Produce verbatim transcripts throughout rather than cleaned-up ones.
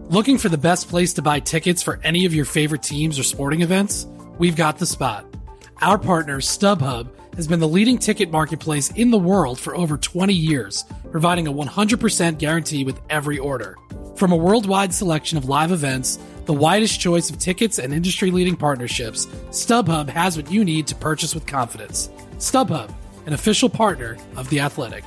Looking for the best place to buy tickets for any of your favorite teams or sporting events? We've got the spot. Our partner, StubHub, has been the leading ticket marketplace in the world for over twenty years, providing a one hundred percent guarantee with every order. From a worldwide selection of live events, the widest choice of tickets and industry-leading partnerships, StubHub has what you need to purchase with confidence. StubHub, an official partner of The Athletic.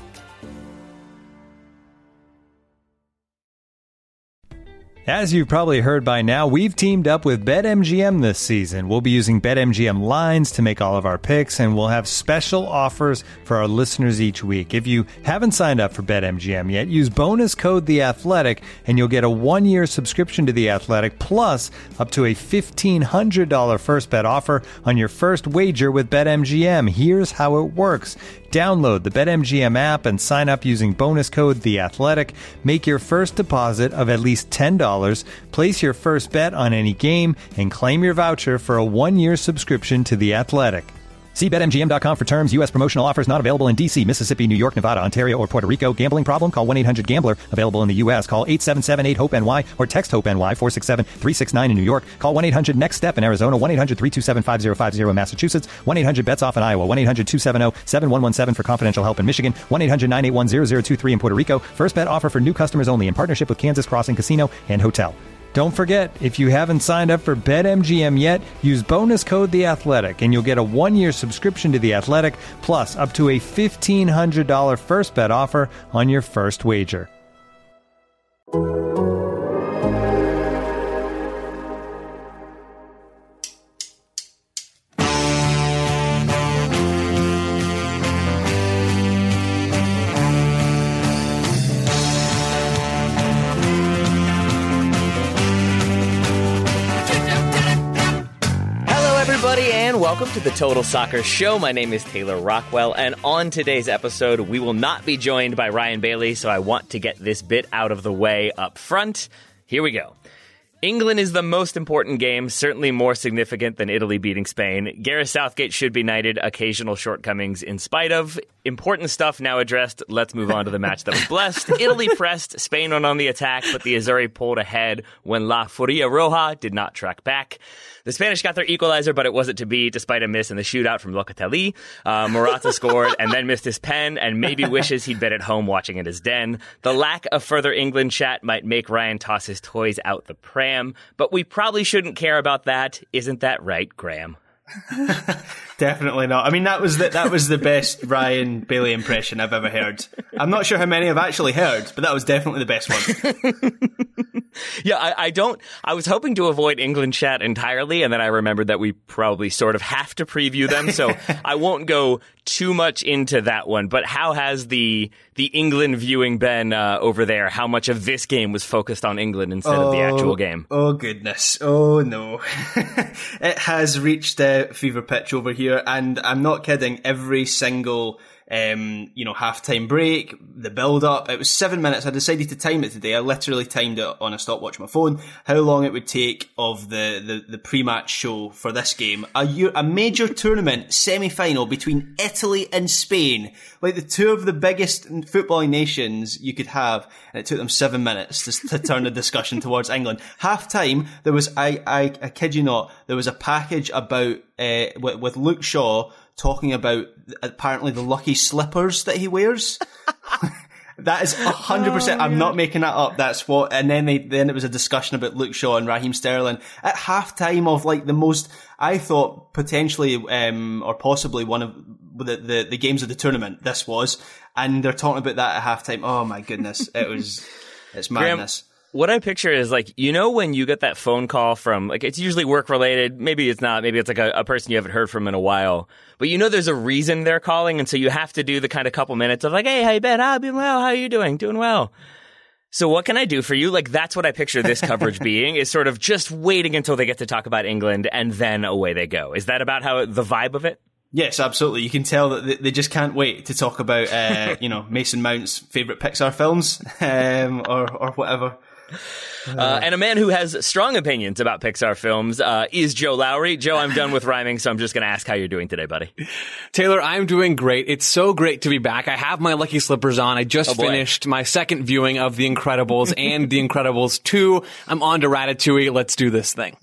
As you've probably heard by now, we've teamed up with BetMGM this season. We'll be using BetMGM lines to make all of our picks, and we'll have special offers for our listeners each week. If you haven't signed up for BetMGM yet, use bonus code The Athletic, and you'll get a one-year subscription to The Athletic, plus up to a fifteen hundred dollars first bet offer on your first wager with BetMGM. Here's how it works. Download the BetMGM app and sign up using bonus code The Athletic. Make your first deposit of at least ten dollars. Place your first bet on any game and claim your voucher for a one-year subscription to The Athletic. See Bet M G M dot com for terms. U S promotional offers not available in D C, Mississippi, New York, Nevada, Ontario, or Puerto Rico. Gambling problem? Call one eight hundred gambler. Available in the U S. Call eight seven seven eight hope N Y or text HOPE-NY four six seven three six nine in New York. Call one eight hundred next step in Arizona. one eight hundred three two seven five zero five zero in Massachusetts. one eight hundred bets off in Iowa. one eight hundred two seven zero seven one one seven for confidential help in Michigan. one eight hundred nine eight one zero zero two three in Puerto Rico. First bet offer for new customers only in partnership with Kansas Crossing Casino and Hotel. Don't forget, if you haven't signed up for BetMGM yet, use bonus code The Athletic, and you'll get a one-year subscription to The Athletic, plus up to a fifteen hundred dollars first bet offer on your first wager. Welcome to the Total Soccer Show. My name is Taylor Rockwell, and on today's episode, we will not be joined by Ryan Bailey, so I want to get this bit out of the way up front. Here we go. England is the most important game, certainly more significant than Italy beating Spain. Gareth Southgate should be knighted, occasional shortcomings in spite of. Important stuff now addressed. Let's move on to the match that was blessed. Italy pressed, Spain went on the attack, but the Azzurri pulled ahead when La Furia Roja did not track back. The Spanish got their equalizer, but it wasn't to be, despite a miss in the shootout from Locatelli. Uh, Morata scored and then missed his pen and maybe wishes he'd been at home watching in his den. The lack of further England chat might make Ryan toss his toys out the pram, but we probably shouldn't care about that. Isn't that right, Graham? Definitely not. I mean, that was the, that was the best Ryan Bailey impression I've ever heard. I'm not sure how many I've actually heard, but that was definitely the best one. Yeah, I, I don't. I was hoping to avoid England chat entirely, and then I remembered that we probably sort of have to preview them, so I won't go too much into that one. But how has the the England viewing been uh, over there? How much of this game was focused on England instead oh, of the actual game? Oh goodness! Oh no! It has reached a uh, fever pitch over here, and I'm not kidding. Every single Um, you know, halftime break, the build up. It was seven minutes. I decided to time it today. I literally timed it on a stopwatch on my phone. How long it would take of the, the, the pre-match show for this game. A, year, a major tournament semi-final between Italy and Spain. Like the two of the biggest footballing nations you could have. And it took them seven minutes to, to turn the discussion towards England. Half-time, there was, I, I, I kid you not, there was a package about, uh, with, with Luke Shaw talking about apparently the lucky slippers that he wears. That is one hundred percent. Oh, I'm not making that up. That's what. And then they, then it was a discussion about Luke Shaw and Raheem Sterling at halftime of like the most, I thought potentially, um, or possibly one of the, the, the games of the tournament. This was, and they're talking about that at halftime. Oh my goodness. It was, it's madness. Graham, what I picture is like, you know, when you get that phone call from, like, it's usually work related. Maybe it's not. Maybe it's like a, a person you haven't heard from in a while. But you know there's a reason they're calling, and so you have to do the kind of couple minutes of like, hey, how you been? Ah, been well. How are you doing? Doing well. So what can I do for you? Like, that's what I picture this coverage being, is sort of just waiting until they get to talk about England, and then away they go. Is that about how the vibe of it? Yes, absolutely. You can tell that they just can't wait to talk about, uh, you know, Mason Mount's favourite Pixar films, um, or, or whatever. Uh, and a man who has strong opinions about Pixar films uh, is Joe Lowry. Joe, I'm done with rhyming, so I'm just going to ask how you're doing today, buddy. Taylor, I'm doing great. It's so great to be back. I have my lucky slippers on. I just oh finished my second viewing of The Incredibles and The Incredibles two. I'm on to Ratatouille. Let's do this thing.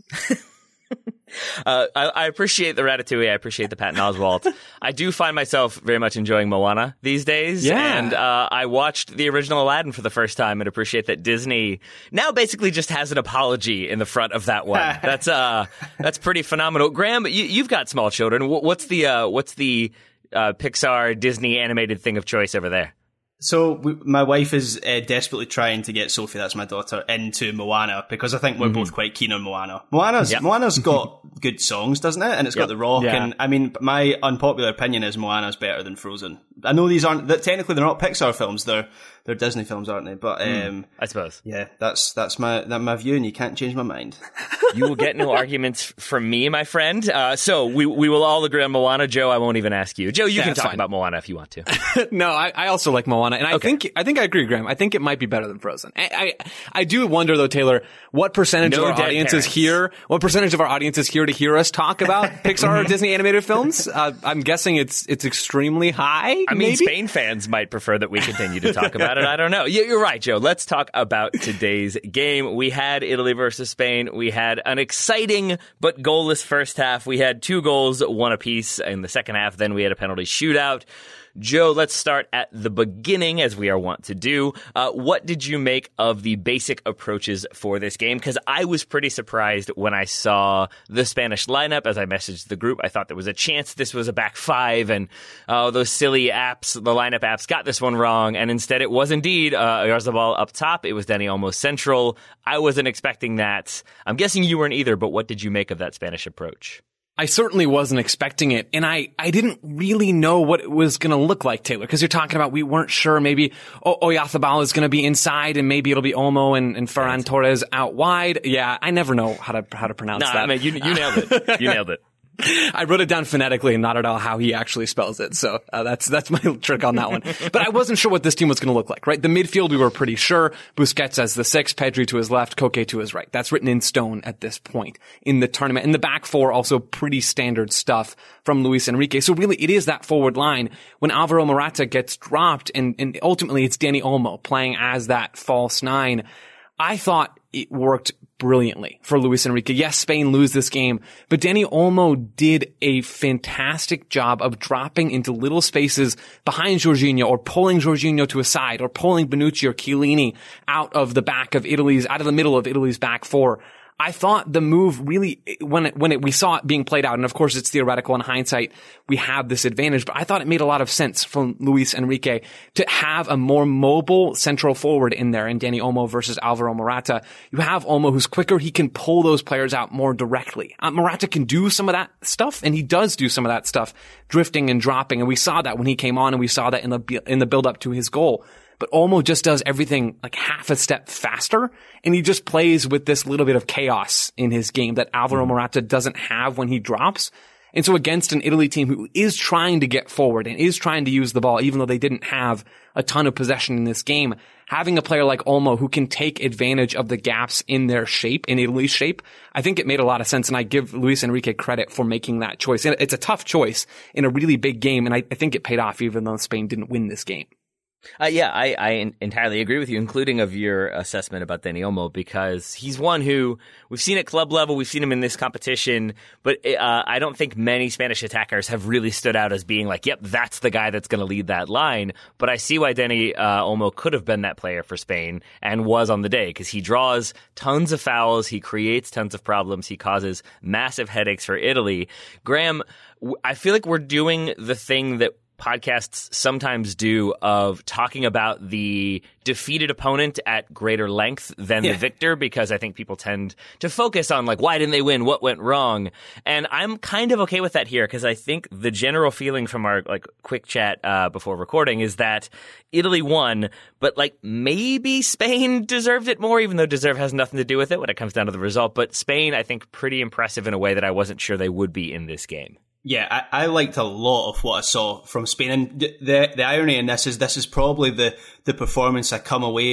Uh, I, I appreciate the Ratatouille. I appreciate the Patton Oswalt. I do find myself very much enjoying Moana these days. Yeah. And uh, I watched the original Aladdin for the first time and appreciate that Disney now basically just has an apology in the front of that one. That's uh, that's pretty phenomenal. Graham, you, you've got small children. What's the uh, what's the uh, Pixar Disney animated thing of choice over there? So we, my wife is uh, desperately trying to get Sophie, that's my daughter, into Moana because I think we're mm-hmm. both quite keen on Moana. Moana's yep. Moana's got good songs, doesn't it? And it's yep. got The Rock. Yeah. And I mean, my unpopular opinion is Moana's better than Frozen. I know these aren't that technically they're not Pixar films; they're they're Disney films, aren't they? But um, mm, I suppose, yeah, that's that's my that my view, and you can't change my mind. You will get no arguments from me, my friend. Uh, so we we will all agree on Moana. Joe, I won't even ask you. Joe, you yeah, can talk fine. about Moana if you want to. No, I, I also like Moana, and I okay. think I think I agree, Graham. I think it might be better than Frozen. I I, I do wonder though, Taylor, what percentage no of our audience parents. is here? What percentage of our audience is here to hear us talk about Pixar or Disney animated films? Uh, I'm guessing it's it's extremely high. I mean, maybe? Spain fans might prefer that we continue to talk about it. I don't know. Yeah, you're right, Joe. Let's talk about today's game. We had Italy versus Spain. We had an exciting but goalless first half. We had two goals, one apiece in the second half. Then we had a penalty shootout. Joe, let's start at the beginning, as we are wont to do. Uh, what did you make of the basic approaches for this game? Because I was pretty surprised when I saw the Spanish lineup. As I messaged the group, I thought there was a chance this was a back five, and uh, those silly apps, the lineup apps, got this one wrong. And instead, it was indeed uh, Oyarzabal up top. It was Dani Olmo central. I wasn't expecting that. I'm guessing you weren't either, but what did you make of that Spanish approach? I certainly wasn't expecting it, and I, I didn't really know what it was going to look like, Taylor, because you're talking about we weren't sure. Maybe o- Oyarzabal is going to be inside, and maybe it'll be Olmo and, and Ferran Torres out wide. Yeah, I never know how to how to pronounce nah, that. I mean, you, you nailed it. You nailed it. I wrote it down phonetically and not at all how he actually spells it. So uh, that's that's my trick on that one. But I wasn't sure what this team was going to look like, right? The midfield, we were pretty sure. Busquets as the six, Pedri to his left, Koke to his right. That's written in stone at this point in the tournament. And the back four, also pretty standard stuff from Luis Enrique. So really, it is that forward line. When Alvaro Morata gets dropped, and, and ultimately it's Dani Olmo playing as that false nine, I thought it worked brilliantly for Luis Enrique. Yes, Spain lose this game, but Dani Olmo did a fantastic job of dropping into little spaces behind Jorginho or pulling Jorginho to a side or pulling Bonucci or Chiellini out of the back of Italy's, out of the middle of Italy's back four. I thought the move really, when it, when it, we saw it being played out, and of course it's theoretical in hindsight, we have this advantage, but I thought it made a lot of sense from Luis Enrique to have a more mobile central forward in there in Dani Olmo versus Alvaro Morata. You have Olmo who's quicker, he can pull those players out more directly. Uh, Morata can do some of that stuff, and he does do some of that stuff, drifting and dropping, and we saw that when he came on, and we saw that in the, in the build up to his goal. But Olmo just does everything like half a step faster, and he just plays with this little bit of chaos in his game that Alvaro Morata doesn't have when he drops. And so against an Italy team who is trying to get forward and is trying to use the ball, even though they didn't have a ton of possession in this game, having a player like Olmo who can take advantage of the gaps in their shape, in Italy's shape, I think it made a lot of sense. And I give Luis Enrique credit for making that choice. And it's a tough choice in a really big game, and I, I think it paid off even though Spain didn't win this game. Uh, yeah, I, I entirely agree with you, including of your assessment about Dani Olmo, because he's one who we've seen at club level, we've seen him in this competition, but uh, I don't think many Spanish attackers have really stood out as being like, yep, that's the guy that's going to lead that line. But I see why Dani uh, Olmo could have been that player for Spain and was on the day, because he draws tons of fouls, he creates tons of problems, he causes massive headaches for Italy. Graham, I feel like we're doing the thing that podcasts sometimes do of talking about the defeated opponent at greater length than yeah. the victor, because I think people tend to focus on like, why didn't they win? What went wrong? And I'm kind of okay with that here, because I think the general feeling from our like quick chat uh, before recording is that Italy won, but like maybe Spain deserved it more, even though deserve has nothing to do with it when it comes down to the result. But Spain, I think, pretty impressive in a way that I wasn't sure they would be in this game. Yeah, I, I liked a lot of what I saw from Spain, and the the irony in this is this is probably the the performance I come away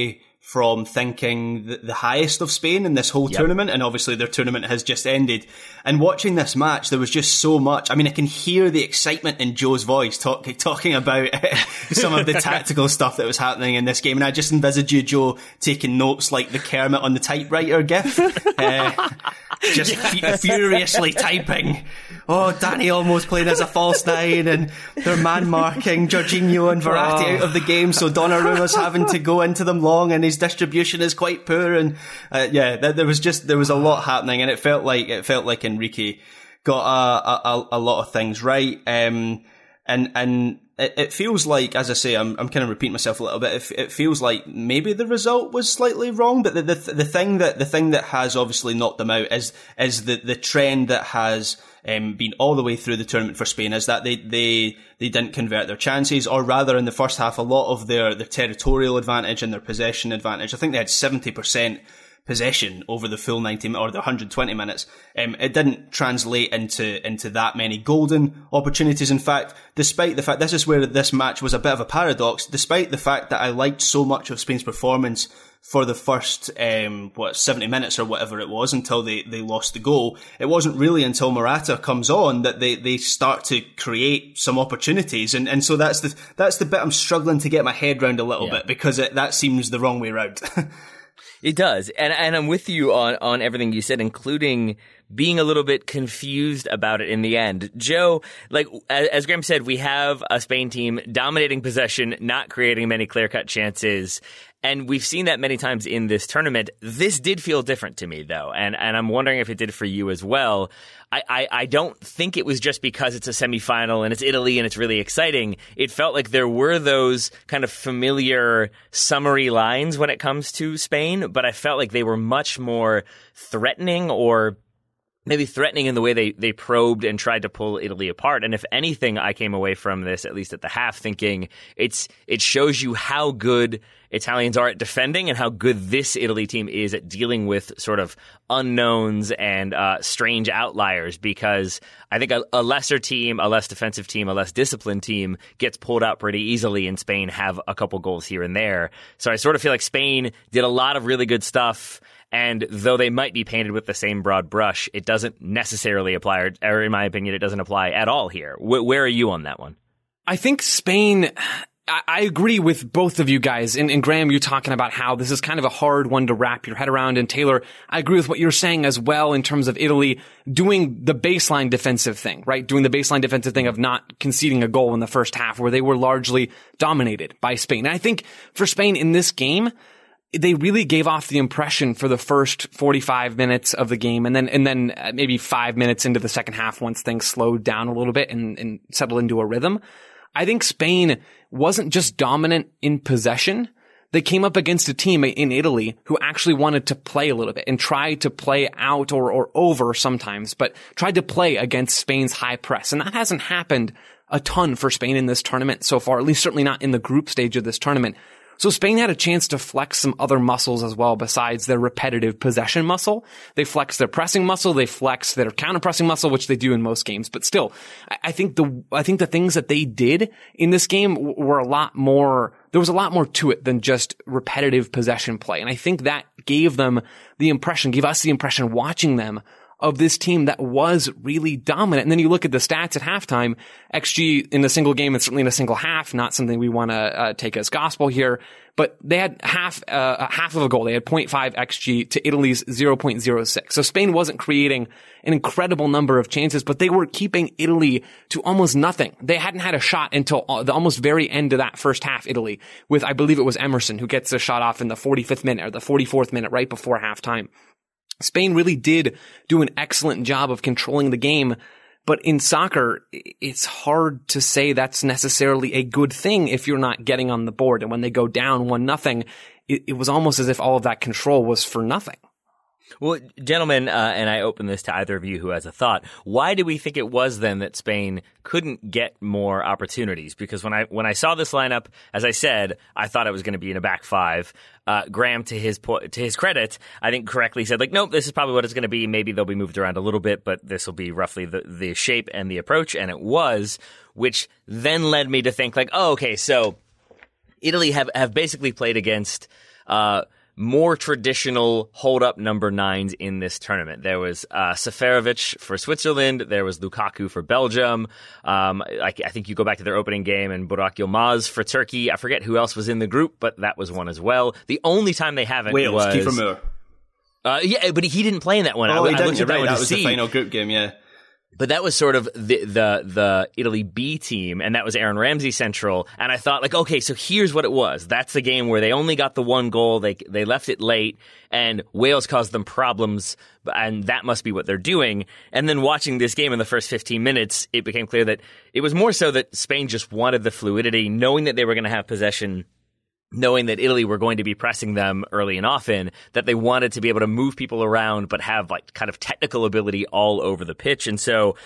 from thinking the, the highest of Spain in this whole yep. tournament, and obviously their tournament has just ended. And watching this match, there was just so much. I mean, I can hear the excitement in Joe's voice talk, talking about some of the tactical stuff that was happening in this game, and I just envisage you, Joe, taking notes like the Kermit on the typewriter gif. uh, just yeah. f- furiously typing. Oh, Danny almost playing as a false nine, and they're man-marking Jorginho and Verratti oh. out of the game, so Donnarumma's having to go into them long, and his distribution is quite poor. And uh, yeah, th- there was just there was a lot happening, and it felt like it felt like Enrique got a a, a lot of things right. Um, and and it, it feels like, as I say, I'm I'm kind of repeating myself a little bit. It, it feels like maybe the result was slightly wrong, but the the, the thing that the thing that has obviously knocked them out is is the the trend that has um, been all the way through the tournament for Spain, is that they they they didn't convert their chances, or rather in the first half, a lot of their their territorial advantage and their possession advantage. I think they had seventy percent possession over the full ninety or the one hundred twenty minutes. Um, it didn't translate into into that many golden opportunities. In fact, despite the fact, this is where this match was a bit of a paradox, despite the fact that I liked so much of Spain's performance for the first um, what seventy minutes or whatever it was until they, they lost the goal. It wasn't really until Morata comes on that they, they start to create some opportunities, and, and so that's the that's the bit I'm struggling to get my head around a little yeah. bit, because it, that seems the wrong way round. It does. And and I'm with you on, on everything you said, including being a little bit confused about it in the end. Joe, like, as, as Graham said, we have a Spain team dominating possession, not creating many clear-cut chances. And we've seen that many times in this tournament. This did feel different to me, though. And, and I'm wondering if it did for you as well. I, I, I don't think it was just because it's a semifinal and it's Italy and it's really exciting. It felt like there were those kind of familiar summary lines when it comes to Spain, but I felt like they were much more threatening, or maybe threatening in the way they, they probed and tried to pull Italy apart. And if anything, I came away from this, at least at the half, thinking it's it shows you how good Italians are at defending and how good this Italy team is at dealing with sort of unknowns and uh, strange outliers, because I think a, a lesser team, a less defensive team, a less disciplined team gets pulled out pretty easily, and Spain have a couple goals here and there. So I sort of feel like Spain did a lot of really good stuff. And though they might be painted with the same broad brush, it doesn't necessarily apply, or, or in my opinion, it doesn't apply at all here. W- where are you on that one? I think Spain, I, I agree with both of you guys. And, and Graham, you're talking about how this is kind of a hard one to wrap your head around. And Taylor, I agree with what you're saying as well in terms of Italy doing the baseline defensive thing, right? Doing the baseline defensive thing of not conceding a goal in the first half, where they were largely dominated by Spain. And I think for Spain in this game, they really gave off the impression for the first forty-five minutes of the game, and then and then maybe five minutes into the second half, once things slowed down a little bit and, and settled into a rhythm. I think Spain wasn't just dominant in possession. They came up against a team in Italy who actually wanted to play a little bit and tried to play out or, or over sometimes, but tried to play against Spain's high press. And that hasn't happened a ton for Spain in this tournament so far, at least certainly not in the group stage of this tournament. So Spain had a chance to flex some other muscles as well besides their repetitive possession muscle. They flexed their pressing muscle, they flexed their counter-pressing muscle, which they do in most games. But still, I think the I think the things that they did in this game were a lot more, there was a lot more to it than just repetitive possession play. And I think that gave them the impression, gave us the impression watching them of this team that was really dominant. And then you look at the stats at halftime, X G in a single game and certainly in a single half, not something we want to uh, take as gospel here, but they had half, uh, half of a goal. They had zero point five X G to Italy's zero point zero six. So Spain wasn't creating an incredible number of chances, but they were keeping Italy to almost nothing. They hadn't had a shot until the almost very end of that first half, Italy, with, I believe it was Emerson who gets the shot off in the forty-fifth minute or the forty-fourth minute right before halftime. Spain really did do an excellent job of controlling the game, but in soccer, it's hard to say that's necessarily a good thing if you're not getting on the board. And when they go down one nothing, it, it was almost as if all of that control was for nothing. Well, gentlemen, uh, and I open this to either of you who has a thought. Why do we think it was then that Spain couldn't get more opportunities? Because when I when I saw this lineup, as I said, I thought it was going to be in a back five. Uh, Graham, to his po- to his credit, I think correctly said, like, nope, this is probably what it's going to be. Maybe they'll be moved around a little bit, but this will be roughly the, the shape and the approach. And it was, which then led me to think, like, oh, okay, so Italy have, have basically played against uh more traditional hold-up number nines in this tournament. There was uh, Seferovic for Switzerland. There was Lukaku for Belgium. Um, I, I think you go back to their opening game and Burak Yilmaz for Turkey. I forget who else was in the group, but that was one as well. The only time they haven't Wales, was... Kiefer Moore. Uh, yeah, but he didn't play in that one. Oh, I, he I didn't. looked You're at that right. one That to was see. the final group game, yeah. But that was sort of the, the the Italy B team, and that was Aaron Ramsey central. And I thought, like, okay, so here's what it was. That's the game where they only got the one goal. They they left it late, and Wales caused them problems, and that must be what they're doing. And then watching this game in the first fifteen minutes, it became clear that it was more so that Spain just wanted the fluidity, knowing that they were going to have possession, knowing that Italy were going to be pressing them early and often, that they wanted to be able to move people around but have like kind of technical ability all over the pitch. And so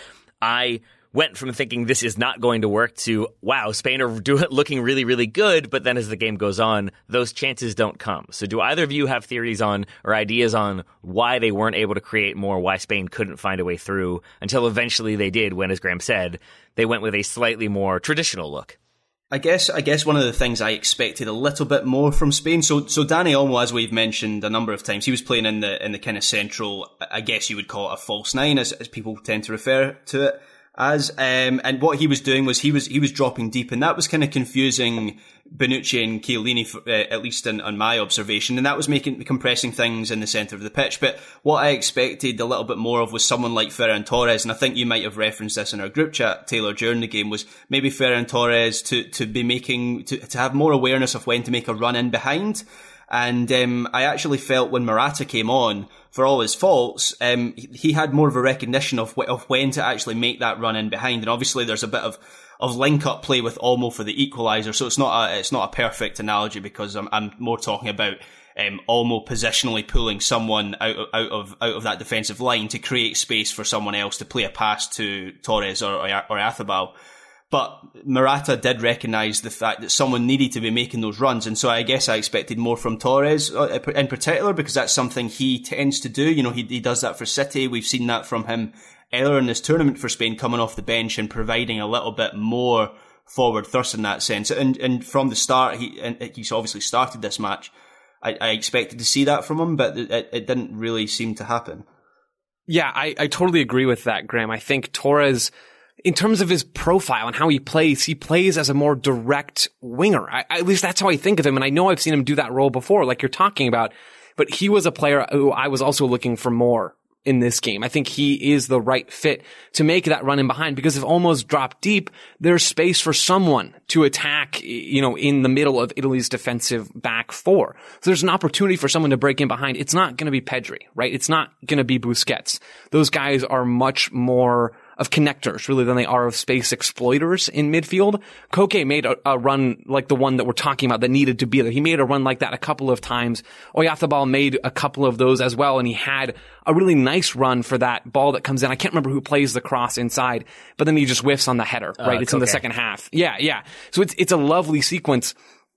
I went from thinking this is not going to work to, wow, Spain are doing, looking really, really good, but then as the game goes on, those chances don't come. So do either of you have theories on or ideas on why they weren't able to create more, why Spain couldn't find a way through until eventually they did when, as Graham said, they went with a slightly more traditional look? I guess I guess one of the things I expected a little bit more from Spain. So so Dani Olmo, as we've mentioned a number of times, he was playing in the in the kind of central, I guess you would call it a false nine, as, as people tend to refer to it as. Um, and what he was doing was he was he was dropping deep, and that was kind of confusing Bonucci and Chiellini, for, uh, at least in, on my observation, and that was making compressing things in the centre of the pitch. But what I expected a little bit more of was someone like Ferran Torres, and I think you might have referenced this in our group chat, Taylor, during the game, was maybe Ferran Torres to to be making to to have more awareness of when to make a run in behind. And um, I actually felt when Morata came on, for all his faults, um, he had more of a recognition of, wh- of when to actually make that run in behind. And obviously there's a bit of, of link-up play with Olmo for the equaliser, so it's not a, it's not a perfect analogy because I'm, I'm more talking about um, Olmo positionally pulling someone out of, out of out of that defensive line to create space for someone else to play a pass to Torres or, or, or Athabal. But Morata did recognise the fact that someone needed to be making those runs, and so I guess I expected more from Torres in particular, because that's something he tends to do. You know, he, he does that for City. We've seen that from him earlier in this tournament for Spain, coming off the bench and providing a little bit more forward thrust in that sense. And and from the start, he and he's obviously started this match. I, I expected to see that from him, but it, it didn't really seem to happen. Yeah, I, I totally agree with that, Graham. I think Torres, in terms of his profile and how he plays, he plays as a more direct winger. I, at least that's how I think of him. And I know I've seen him do that role before, like you're talking about, but he was a player who I was also looking for more in this game. I think he is the right fit to make that run in behind, because if Olmo's dropped deep, there's space for someone to attack, you know, in the middle of Italy's defensive back four. So there's an opportunity for someone to break in behind. It's not going to be Pedri, right? It's not going to be Busquets. Those guys are much more of connectors, really, than they are of space exploiters in midfield. Koke made a, a run like the one that we're talking about that needed to be there. He made a run like that a couple of times. Oyarzabal made a couple of those as well, and he had a really nice run for that ball that comes in. I can't remember who plays the cross inside, but then he just whiffs on the header, right? Uh, it's Koke. In the second half. Yeah, yeah. So it's it's a lovely sequence.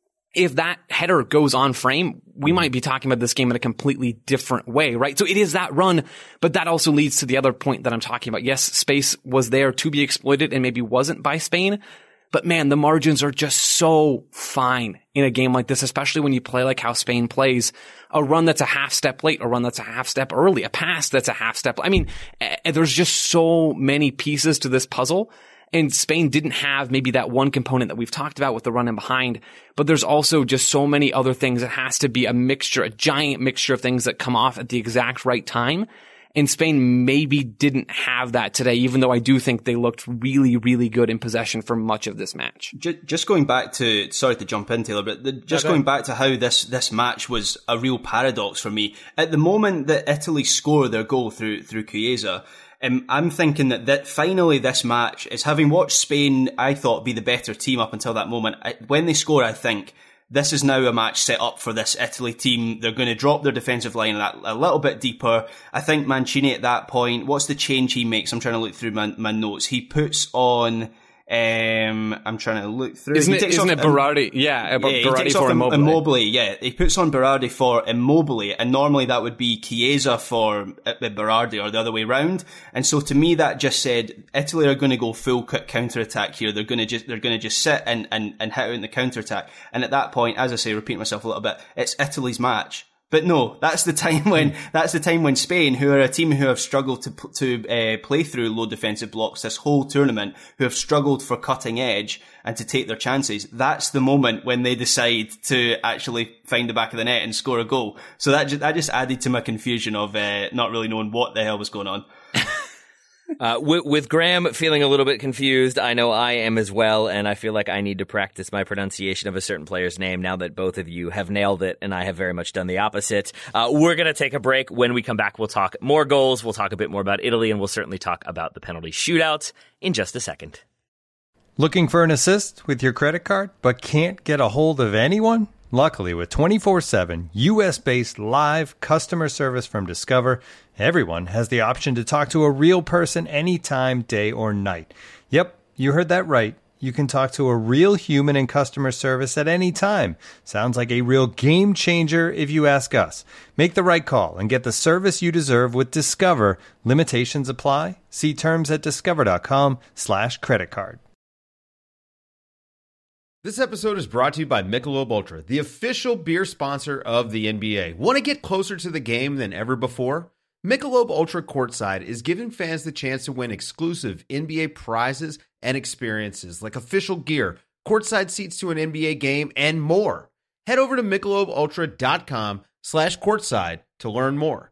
If that header goes on frame, we might be talking about this game in a completely different way, right? So it is that run, but that also leads to the other point that I'm talking about. Yes, space was there to be exploited and maybe wasn't by Spain, but man, the margins are just so fine in a game like this, especially when you play like how Spain plays. A run that's a half step late, a run that's a half step early, a pass that's a half step. I mean, there's just so many pieces to this puzzle. And Spain didn't have maybe that one component that we've talked about with the run in behind, but there's also just so many other things. It has to be a mixture, a giant mixture of things that come off at the exact right time. And Spain maybe didn't have that today, even though I do think they looked really, really good in possession for much of this match. Just going back to, sorry to jump in, Taylor, but the, just okay. going back to how this, this match was a real paradox for me. At the moment that Italy score their goal through, through Chiesa, Um, I'm thinking that, that finally this match is, having watched Spain, I thought, be the better team up until that moment. I, when they score, I think this is now a match set up for this Italy team. They're going to drop their defensive line a, a little bit deeper. I think Mancini at that point, what's the change he makes? I'm trying to look through my, my notes. He puts on... Um, I'm trying to look through. Isn't it, isn't off, it Berardi? Yeah, yeah Berardi for Immobile. Immobile. Yeah, he puts on Berardi for Immobile, and normally that would be Chiesa for Berardi, or the other way round. And so to me, that just said Italy are going to go full counter attack here. They're going to just they're going to just sit and and and hit out in the counter attack. And at that point, as I say, repeat myself a little bit, it's Italy's match, But no, that's the time when that's the time when Spain, who are a team who have struggled to to uh, play through low defensive blocks this whole tournament, who have struggled for cutting edge and to take their chances, that's the moment when they decide to actually find the back of the net and score a goal. So that just, that just added to my confusion of uh, not really knowing what the hell was going on. Uh, with, with Graham feeling a little bit confused, I know I am as well, and I feel like I need to practice my pronunciation of a certain player's name now that both of you have nailed it, and I have very much done the opposite. Uh, we're going to take a break. When we come back, we'll talk more goals, we'll talk a bit more about Italy, and we'll certainly talk about the penalty shootout in just a second. Looking for an assist with your credit card, but can't get a hold of anyone? Luckily, with twenty-four seven U S-based live customer service from Discover, everyone has the option to talk to a real person anytime, day or night. Yep, you heard that right. You can talk to a real human in customer service at any time. Sounds like a real game changer if you ask us. Make the right call and get the service you deserve with Discover. Limitations apply. See terms at discover.com slash credit card. This episode is brought to you by Michelob Ultra, the official beer sponsor of the N B A. Want to get closer to the game than ever before? Michelob Ultra Courtside is giving fans the chance to win exclusive N B A prizes and experiences like official gear, courtside seats to an N B A game, and more. Head over to michelobultra.com slash courtside to learn more.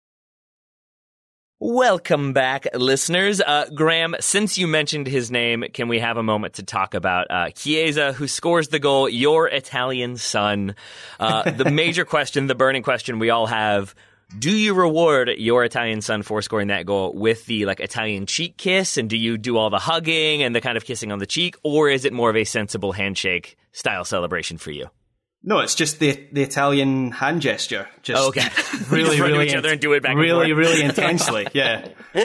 Welcome back, listeners. Uh, Graham, since you mentioned his name, can we have a moment to talk about uh, Chiesa, who scores the goal, your Italian son? Uh, the major question, the burning question we all have, do you reward your Italian son for scoring that goal with the like Italian cheek kiss, and do you do all the hugging and the kind of kissing on the cheek, or is it more of a sensible handshake style celebration for you? No, it's just the the Italian hand gesture. Just oh, okay. really, just run really, to each other and do it back really, and forth. really intensely. Yeah.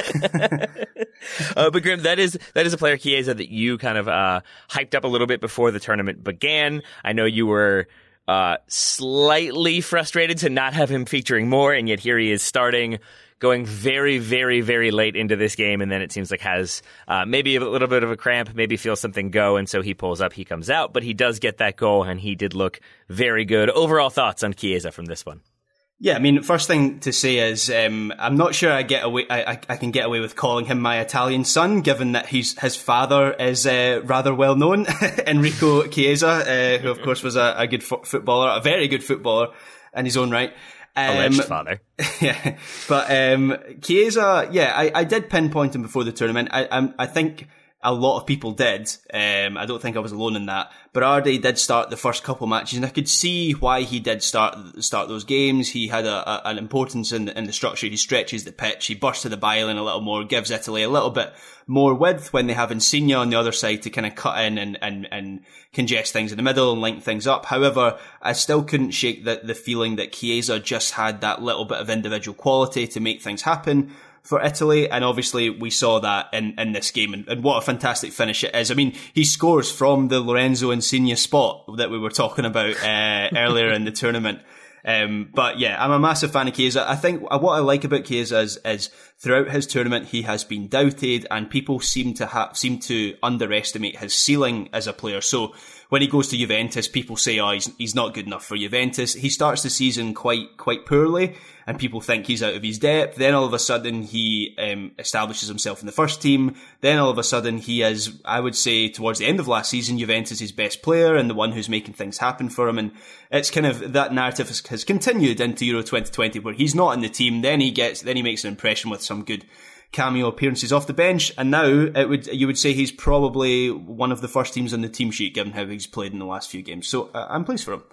uh, but Graham, that is that is a player, Chiesa, that you kind of uh, hyped up a little bit before the tournament began. I know you were uh, slightly frustrated to not have him featuring more, and yet here he is starting, going very, very, very late into this game, and then it seems like has uh, maybe a little bit of a cramp, maybe feels something go, and so he pulls up, he comes out, but he does get that goal, and he did look very good. Overall thoughts on Chiesa from this one? Yeah, I mean, first thing to say is um, I'm not sure I get away. I, I, I can get away with calling him my Italian son, given that he's, his father is uh, rather well known, Enrico Chiesa, uh, who of course was a, a good fo- footballer, a very good footballer in his own right. Um, Alleged father. Yeah, but um, Chiesa, yeah, I, I did pinpoint him before the tournament. I, I, I think a lot of people did. Um, I don't think I was alone in that. Berardi did start the first couple matches, and I could see why he did start start those games. He had a, a, an importance in the, in the structure. He stretches the pitch. He bursts to the byline a little more, gives Italy a little bit more width when they have Insigne on the other side to kind of cut in and, and, and congest things in the middle and link things up. However, I still couldn't shake the, the feeling that Chiesa just had that little bit of individual quality to make things happen for Italy, and obviously we saw that in, in this game, and, and what a fantastic finish it is. I mean, he scores from the Lorenzo Insigne spot that we were talking about uh, earlier in the tournament. Um, but yeah, I'm a massive fan of Chiesa. I think what I like about Chiesa is, is throughout his tournament he has been doubted, and people seem to have seem to underestimate his ceiling as a player. So when he goes to Juventus, people say, "Oh, he's he's not good enough for Juventus." He starts the season quite quite poorly, and people think he's out of his depth. Then all of a sudden he um, establishes himself in the first team. Then all of a sudden he is, I would say, towards the end of last season, Juventus' best player and the one who's making things happen for him. And it's kind of that narrative has, has continued into Euro twenty twenty, where he's not in the team. Then he gets, then he makes an impression with some good cameo appearances off the bench, and now it would you would say he's probably one of the first teams on the team sheet given how he's played in the last few games. So uh, I'm pleased for him.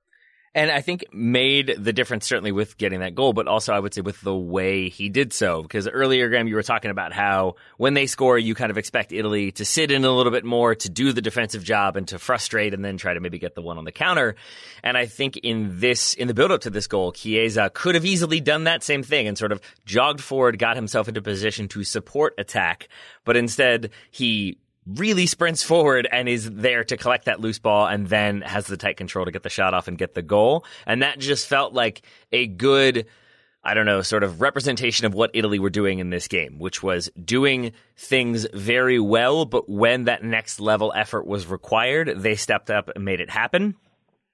And I think made the difference certainly with getting that goal, but also I would say with the way he did so. Because earlier, Graham, you were talking about how when they score, you kind of expect Italy to sit in a little bit more, to do the defensive job and to frustrate and then try to maybe get the one on the counter. And I think in this, in the build-up to this goal, Chiesa could have easily done that same thing and sort of jogged forward, got himself into position to support attack. But instead, he really sprints forward and is there to collect that loose ball and then has the tight control to get the shot off and get the goal. And that just felt like a good, I don't know, sort of representation of what Italy were doing in this game, which was doing things very well, but when that next level effort was required, they stepped up and made it happen.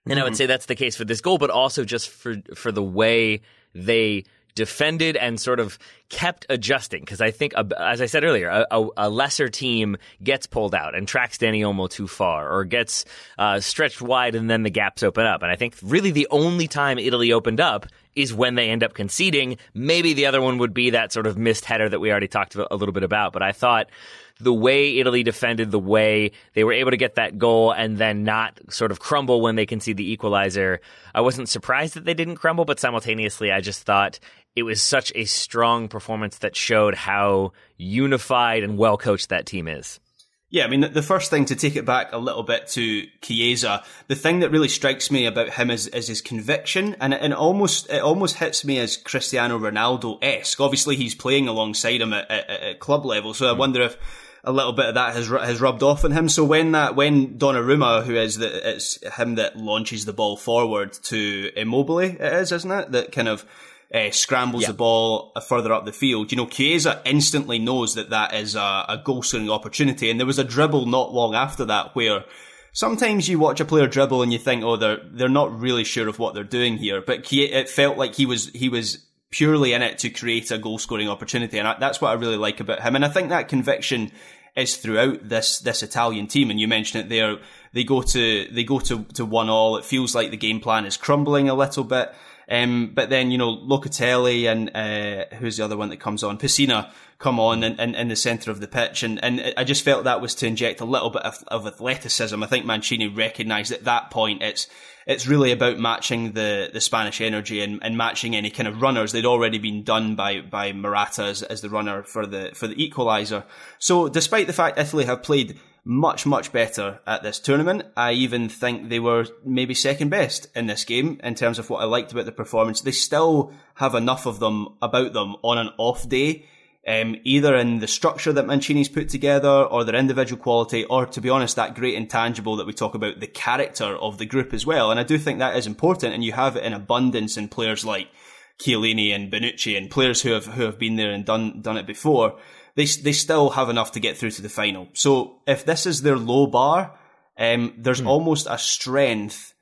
And I would say that's the case for this goal, but also just for for the way they defended and sort of kept adjusting. Because I think, as I said earlier, a, a, a lesser team gets pulled out and tracks Dani Olmo too far, or gets uh, stretched wide and then the gaps open up. And I think really the only time Italy opened up is when they end up conceding. Maybe the other one would be that sort of missed header that we already talked a little bit about. But I thought the way Italy defended, the way they were able to get that goal and then not sort of crumble when they concede the equalizer, I wasn't surprised that they didn't crumble, but simultaneously I just thought it was such a strong performance that showed how unified and well-coached that team is. Yeah, I mean, the first thing, to take it back a little bit to Chiesa, the thing that really strikes me about him is, is his conviction, and, and almost it almost hits me as Cristiano Ronaldo-esque. Obviously, he's playing alongside him at, at, at club level, so I wonder if a little bit of that has has rubbed off on him. So when that when Donnarumma, who is the it's him that launches the ball forward to Immobile, it is, isn't it? That kind of Uh, scrambles yeah. the ball further up the field. You know, Chiesa instantly knows that that is a, a goal-scoring opportunity. And there was a dribble not long after that where sometimes you watch a player dribble and you think, oh, they're they're not really sure of what they're doing here. But it felt like he was he was purely in it to create a goal-scoring opportunity. And that's what I really like about him. And I think that conviction is throughout this this Italian team. And you mentioned it there. They go to they go to to one all. It feels like the game plan is crumbling a little bit. Um, but then, you know, Locatelli and, uh, who's the other one that comes on? Pessina come on in, in, in the centre of the pitch. And, and I just felt that was to inject a little bit of, of athleticism. I think Mancini recognised at that point it's, it's really about matching the, the Spanish energy and, and matching any kind of runners. They'd already been done by, by Morata as, as the runner for the, for the equaliser. So despite the fact Italy have played much, much better at this tournament, I even think they were maybe second best in this game in terms of what I liked about the performance. They still have enough of them about them on an off day, um, either in the structure that Mancini's put together or their individual quality, or, to be honest, that great intangible that we talk about, the character of the group as well. And I do think that is important, and you have it in abundance in players like Chiellini and Bonucci and players who have who have been there and done done it before. They they still have enough to get through to the final. So if this is their low bar, um, there's mm. almost a strength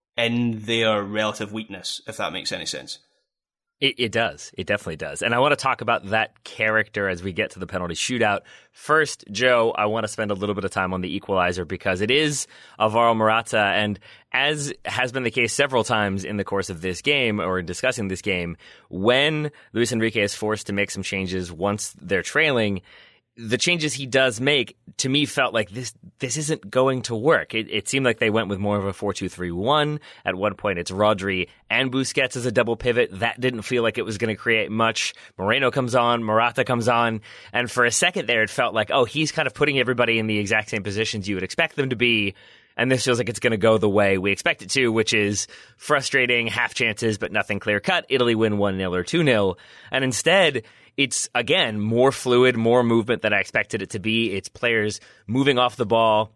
in their relative weakness, if that makes any sense. It, it does. It definitely does. And I want to talk about that character as we get to the penalty shootout. First, Joe, I want to spend a little bit of time on the equalizer because it is Alvaro Morata. And as has been the case several times in the course of this game or discussing this game, when Luis Enrique is forced to make some changes once they're trailing, the changes he does make, to me, felt like this this isn't going to work. It, it seemed like they went with more of a four two three one. At one point, it's Rodri and Busquets as a double pivot. That didn't feel like it was going to create much. Moreno comes on, Morata comes on. And for a second there, it felt like, oh, he's kind of putting everybody in the exact same positions you would expect them to be. And this feels like it's going to go the way we expect it to, which is frustrating, half chances, but nothing clear cut. Italy win one nil or two nil. And instead, it's, again, more fluid, more movement than I expected it to be. It's players moving off the ball.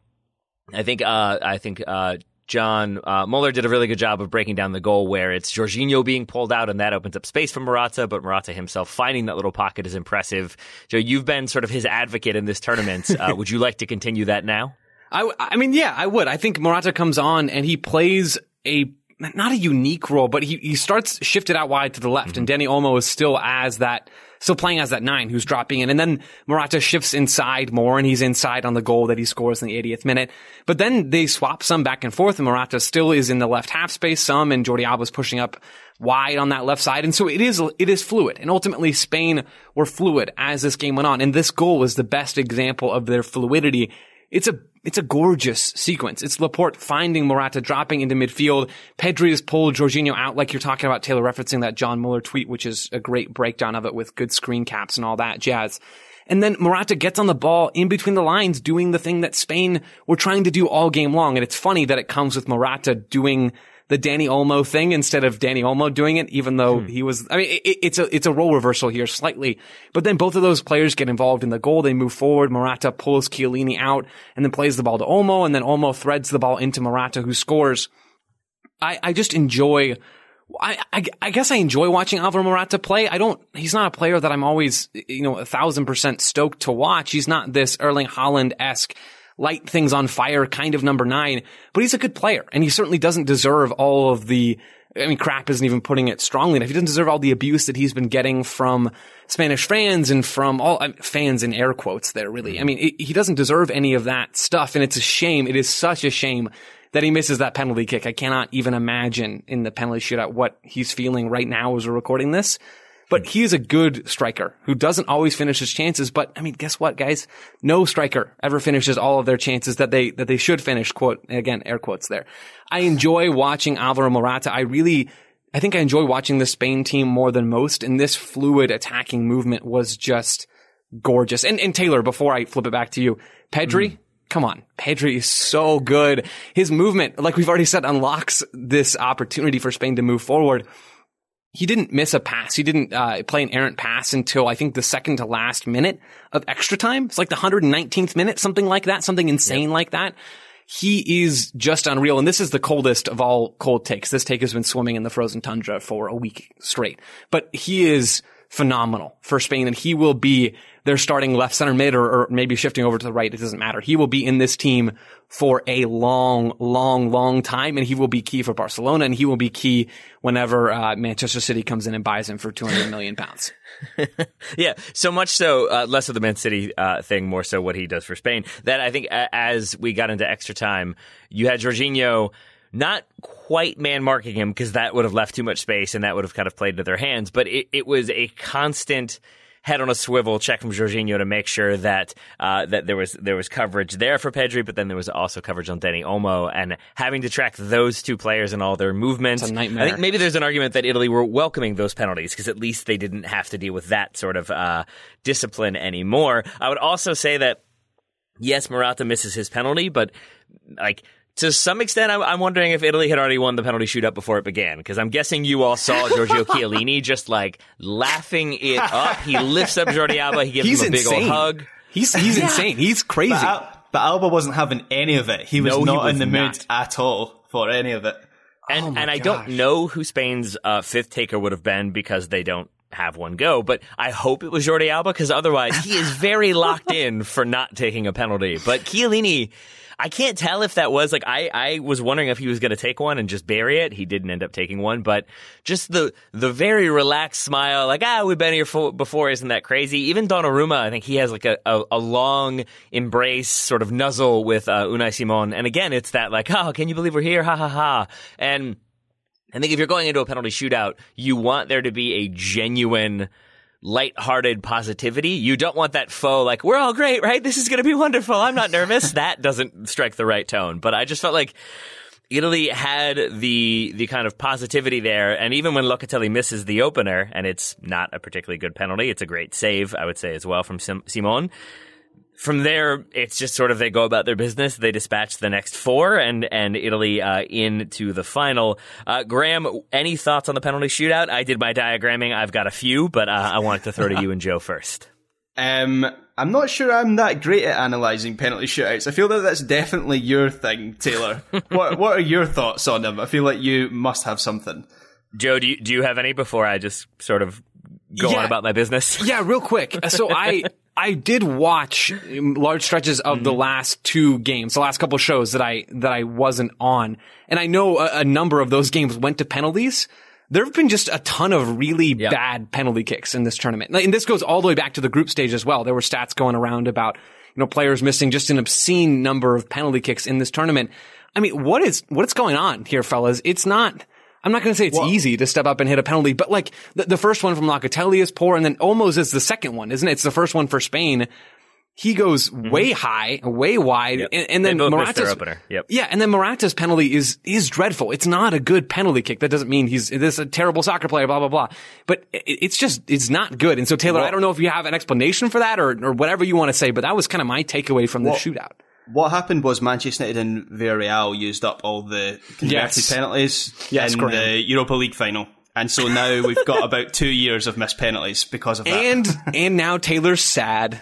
I think uh, I think uh, John uh, Muller did a really good job of breaking down the goal where it's Jorginho being pulled out, and that opens up space for Morata, but Morata himself finding that little pocket is impressive. Joe, you've been sort of his advocate in this tournament. Uh, would you like to continue that now? I, I mean, yeah, I would. I think Morata comes on and he plays a not a unique role, but he, he starts shifted out wide to the left, mm-hmm. and Dani Olmo is still as that, still playing as that nine who's dropping in, and then Morata shifts inside more, and he's inside on the goal that he scores in the eightieth minute. But then they swap some back and forth, and Morata still is in the left half space, some, and Jordi Alba's pushing up wide on that left side, and so it is it is fluid. And ultimately, Spain were fluid as this game went on, and this goal was the best example of their fluidity. It's a It's a gorgeous sequence. It's Laporte finding Morata, dropping into midfield. Pedri has pulled Jorginho out, like you're talking about, Taylor, referencing that John Muller tweet, which is a great breakdown of it with good screen caps and all that jazz. And then Morata gets on the ball in between the lines, doing the thing that Spain were trying to do all game long. And it's funny that it comes with Morata doing the Dani Olmo thing instead of Dani Olmo doing it, even though hmm. he was, I mean, it, it's a, it's a role reversal here slightly, but then both of those players get involved in the goal. They move forward. Morata pulls Chiellini out and then plays the ball to Olmo, and then Olmo threads the ball into Morata, who scores. I, I just enjoy, I, I, I guess I enjoy watching Alvaro Morata play. I don't, he's not a player that I'm always, you know, a thousand percent stoked to watch. He's not this Erling Haaland-esque light things on fire kind of number nine, but he's a good player, and he certainly doesn't deserve all of the, I mean, crap isn't even putting it strongly enough. He doesn't deserve all the abuse that he's been getting from Spanish fans and from all, I mean, fans in air quotes there, really. I mean, it, he doesn't deserve any of that stuff, and it's a shame. It is such a shame that he misses that penalty kick. I cannot even imagine in the penalty shootout what he's feeling right now as we're recording this. But he is a good striker who doesn't always finish his chances. But I mean, guess what, guys? No striker ever finishes all of their chances that they, that they should finish, quote, again, air quotes there. I enjoy watching Alvaro Morata. I really, I think I enjoy watching the Spain team more than most. And this fluid attacking movement was just gorgeous. And, and Taylor, before I flip it back to you, Pedri, mm. come on. Pedri is so good. His movement, like we've already said, unlocks this opportunity for Spain to move forward. He didn't miss a pass. He didn't uh, play an errant pass until I think the second to last minute of extra time. It's like the one hundred nineteenth minute, something like that, something insane yep. like that. He is just unreal. And this is the coldest of all cold takes. This take has been swimming in the frozen tundra for a week straight. But he is phenomenal for Spain, and he will be their starting left center mid, or, or maybe shifting over to the right. It doesn't matter. He will be in this team for a long, long, long time, and he will be key for Barcelona, and he will be key whenever uh, Manchester City comes in and buys him for two hundred million pounds. Yeah, so much so, uh, less of the Man City uh, thing, more so what he does for Spain, that I think uh, as we got into extra time, you had Jorginho not quite man-marking him, because that would have left too much space and that would have kind of played into their hands, but it, it was a constant head on a swivel check from Jorginho to make sure that uh, that there was there was coverage there for Pedri, but then there was also coverage on Dani Olmo, and having to track those two players and all their movements. It's a nightmare. I think maybe there's an argument that Italy were welcoming those penalties, because at least they didn't have to deal with that sort of uh, discipline anymore. I would also say that, yes, Morata misses his penalty, but like, to some extent, I'm wondering if Italy had already won the penalty shootout before it began, because I'm guessing you all saw Giorgio Chiellini just like laughing it up. He lifts up Jordi Alba. He gives he's him a insane. big old hug. He's he's yeah. insane. He's crazy. But, Al- but Alba wasn't having any of it. He was no, not he was in the not. mood at all for any of it. And oh and I gosh. don't know who Spain's uh, fifth taker would have been, because they don't have one go, but I hope it was Jordi Alba, because otherwise he is very locked in for not taking a penalty. But Chiellini, I can't tell if that was like, I, I was wondering if he was going to take one and just bury it. He didn't end up taking one, but just the the very relaxed smile, like, ah, we've been here for, before, isn't that crazy? Even Donnarumma, I think he has like a, a, a long embrace, sort of nuzzle with uh, Unai Simon. And again, it's that like, oh, can you believe we're here? Ha ha ha. And I think if you're going into a penalty shootout, you want there to be a genuine lighthearted positivity. You don't want that faux, like, we're all great, right? This is going to be wonderful. I'm not nervous. That doesn't strike the right tone. But I just felt like Italy had the the kind of positivity there. And even when Locatelli misses the opener, and it's not a particularly good penalty, it's a great save, I would say, as well, from Sim- Simon. From there, it's just sort of they go about their business. They dispatch the next four, and and Italy uh, into the final. Uh, Graham, any thoughts on the penalty shootout? I did my diagramming. I've got a few, but uh, I wanted to throw to you and Joe first. Um, I'm not sure I'm that great at analysing penalty shootouts. I feel that that's definitely your thing, Taylor. what What are your thoughts on them? I feel like you must have something. Joe, do you, do you have any before I just sort of go yeah. on about my business? Yeah, real quick. So I... I did watch large stretches of mm-hmm. the last two games, the last couple of shows that I that I wasn't on, and I know a, a number of those games went to penalties. There have been just a ton of really yep. bad penalty kicks in this tournament, and this goes all the way back to the group stage as well. There were stats going around about, you know, players missing just an obscene number of penalty kicks in this tournament. I mean, what is what's going on here, fellas? It's not. I'm not going to say it's well, easy to step up and hit a penalty, but like the, the first one from Locatelli is poor, and then Olmo's is the second one, isn't it? It's the first one for Spain. He goes mm-hmm. way high, way wide, yep. and, and then Morata's yep. yeah, and then Morata's penalty is is dreadful. It's not a good penalty kick. That doesn't mean he's this is a terrible soccer player, blah blah blah. But it, it's just it's not good. And so Taylor, well, I don't know if you have an explanation for that or or whatever you want to say, but that was kind of my takeaway from the well, shootout. What happened was Manchester United and Villarreal used up all the converted yes. penalties yes, in Graham. the Europa League final. And so now we've got about two years of missed penalties because of that. And and now Taylor's sad.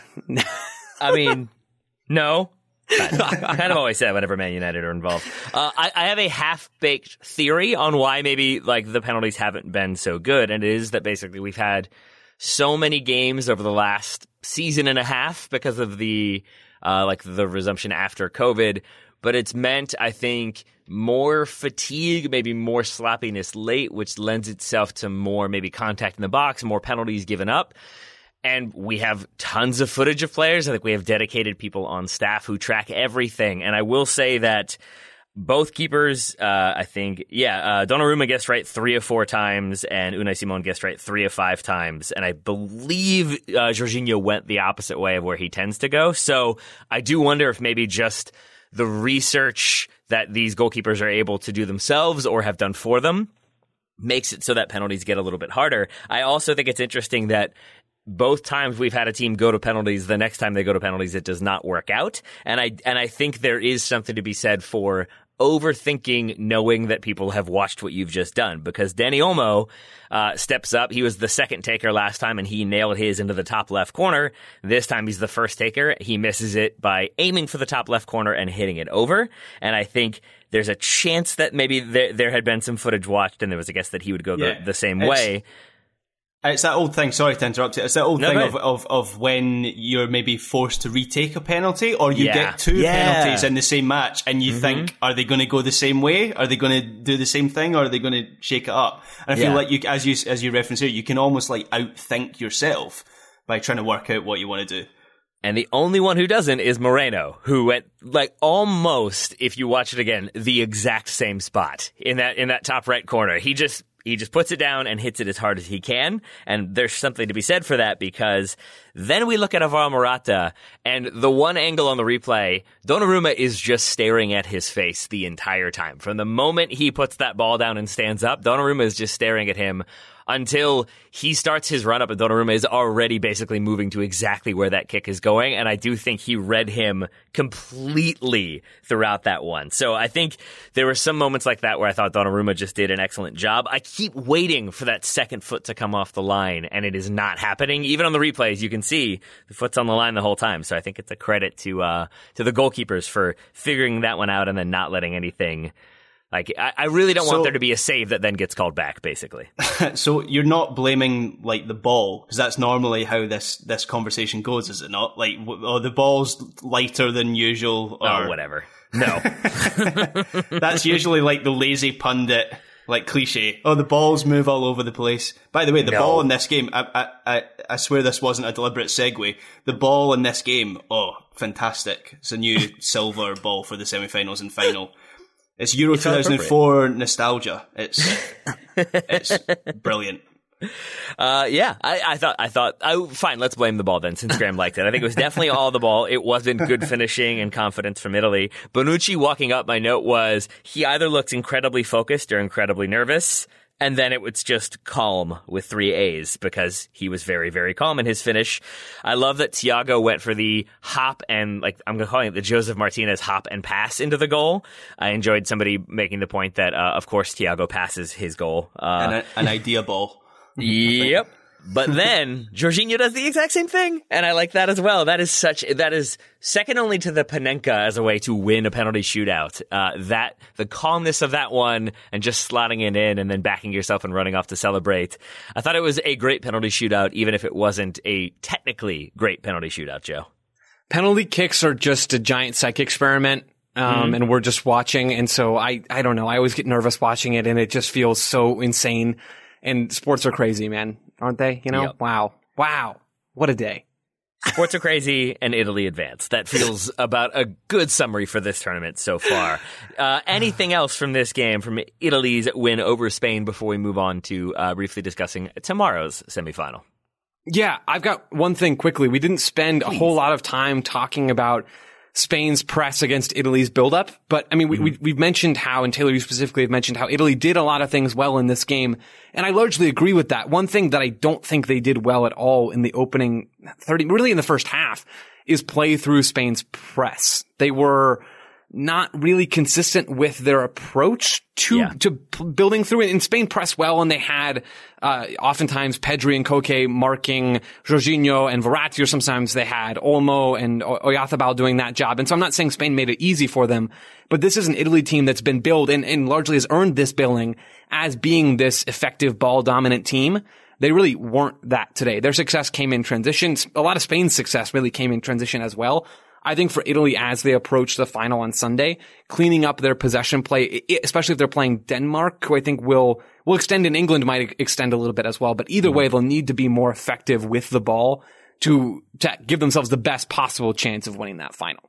I mean, no. I kind of always say whenever Man United are involved. Uh, I, I have a half-baked theory on why maybe like the penalties haven't been so good, and it is that basically we've had so many games over the last season and a half because of the uh, like the resumption after COVID. But it's meant, I think, more fatigue, maybe more sloppiness late, which lends itself to more maybe contact in the box, more penalties given up. And we have tons of footage of players. I think we have dedicated people on staff who track everything. And I will say that both keepers, uh, I think, yeah, uh, Donnarumma guessed right three of four times, and Unai Simon guessed right three of five times. And I believe uh, Jorginho went the opposite way of where he tends to go. So I do wonder if maybe just the research that these goalkeepers are able to do themselves or have done for them makes it so that penalties get a little bit harder. I also think it's interesting that both times we've had a team go to penalties, the next time they go to penalties, it does not work out. And I and I think there is something to be said for overthinking, knowing that people have watched what you've just done. Because Dani Olmo uh, steps up. He was the second taker last time, and he nailed his into the top left corner. This time he's the first taker. He misses it by aiming for the top left corner and hitting it over. And I think there's a chance that maybe there, there had been some footage watched, and there was a guess that he would go yeah, the, the same it's- way. It's that old thing, sorry to interrupt you, it's that old No, thing go of, of, of when you're maybe forced to retake a penalty, or you Yeah. get two Yeah. penalties in the same match, and you think, are they going to go the same way? Are they going to do the same thing, or are they going to shake it up? And I feel Yeah. like, you, as you as you reference here, you can almost like outthink yourself by trying to work out what you want to do. And the only one who doesn't is Moreno, who at like almost, if you watch it again, the exact same spot in that in that top right corner. He just he just puts it down and hits it as hard as he can. And there's something to be said for that, because then we look at Alvaro Morata, and the one angle on the replay, Donnarumma is just staring at his face the entire time. From the moment he puts that ball down and stands up, Donnarumma is just staring at him until he starts his run up, and Donnarumma is already basically moving to exactly where that kick is going. And I do think he read him completely throughout that one. So I think there were some moments like that where I thought Donnarumma just did an excellent job. I keep waiting for that second foot to come off the line, and it is not happening. Even on the replays, you can see the foot's on the line the whole time. So I think it's a credit to uh, to the goalkeepers for figuring that one out and then not letting anything. Like, I, I really don't So- want there to be a save that then gets called back, basically. So you're not blaming like the ball, because that's normally how this this conversation goes, is it not? Like, w- oh, the ball's lighter than usual, or Oh, whatever. No. That's usually like the lazy pundit, like cliche. Oh, the balls move all over the place. By the way, the No. ball in this game, I, I I I swear this wasn't a deliberate segue. The ball in this game, oh, fantastic! It's a new silver ball for the semi-finals and final. It's Euro two thousand four nostalgia. It's it's brilliant. Uh, yeah, I, I thought, I thought, oh, fine, let's blame the ball then, since Graham liked it. I think it was definitely all the ball. It wasn't good finishing and confidence from Italy. Bonucci walking up, my note was, he either looks incredibly focused or incredibly nervous, and then it was just calm with three A's, because he was very, very calm in his finish. I love that Thiago went for the hop and, like, I'm calling it the Joseph Martinez hop and pass into the goal. I enjoyed somebody making the point that, uh, of course, Thiago passes his goal. Uh, An, an idea ball. Yep. But then Jorginho does the exact same thing, and I like that as well. That is such that is second only to the Panenka as a way to win a penalty shootout. Uh, that the calmness of that one, and just slotting it in and then backing yourself and running off to celebrate. I thought it was a great penalty shootout, even if it wasn't a technically great penalty shootout, Joe. Penalty kicks are just a giant psych experiment. Um, mm-hmm. And we're just watching. And so I, I don't know. I always get nervous watching it, and it just feels so insane. And sports are crazy, man, aren't they? You know? Yep. Wow. Wow. What a day. Sports are crazy and Italy advanced. That feels about a good summary for this tournament so far. Uh, anything else from this game, from Italy's win over Spain, before we move on to uh, briefly discussing tomorrow's semifinal? Yeah, I've got one thing quickly. We didn't spend Please. a whole lot of time talking about Spain's press against Italy's buildup. But I mean, we, mm-hmm. we, we've mentioned how, and Taylor, you specifically have mentioned how Italy did a lot of things well in this game. And I largely agree with that. One thing that I don't think they did well at all in the opening thirty, really in the first half, is play through Spain's press. They were not really consistent with their approach to, yeah. to p- building through it. And Spain pressed well, and they had, uh, oftentimes Pedri and Koke marking Jorginho and Verratti, or sometimes they had Olmo and o- Oyarzabal doing that job. And so I'm not saying Spain made it easy for them, but this is an Italy team that's been billed and, and largely has earned this billing as being this effective ball dominant team. They really weren't that today. Their success came in transition. A lot of Spain's success really came in transition as well. I think for Italy, as they approach the final on Sunday, cleaning up their possession play, especially if they're playing Denmark, who I think will, will extend in England, might extend a little bit as well. But either way, they'll need to be more effective with the ball to, to give themselves the best possible chance of winning that final.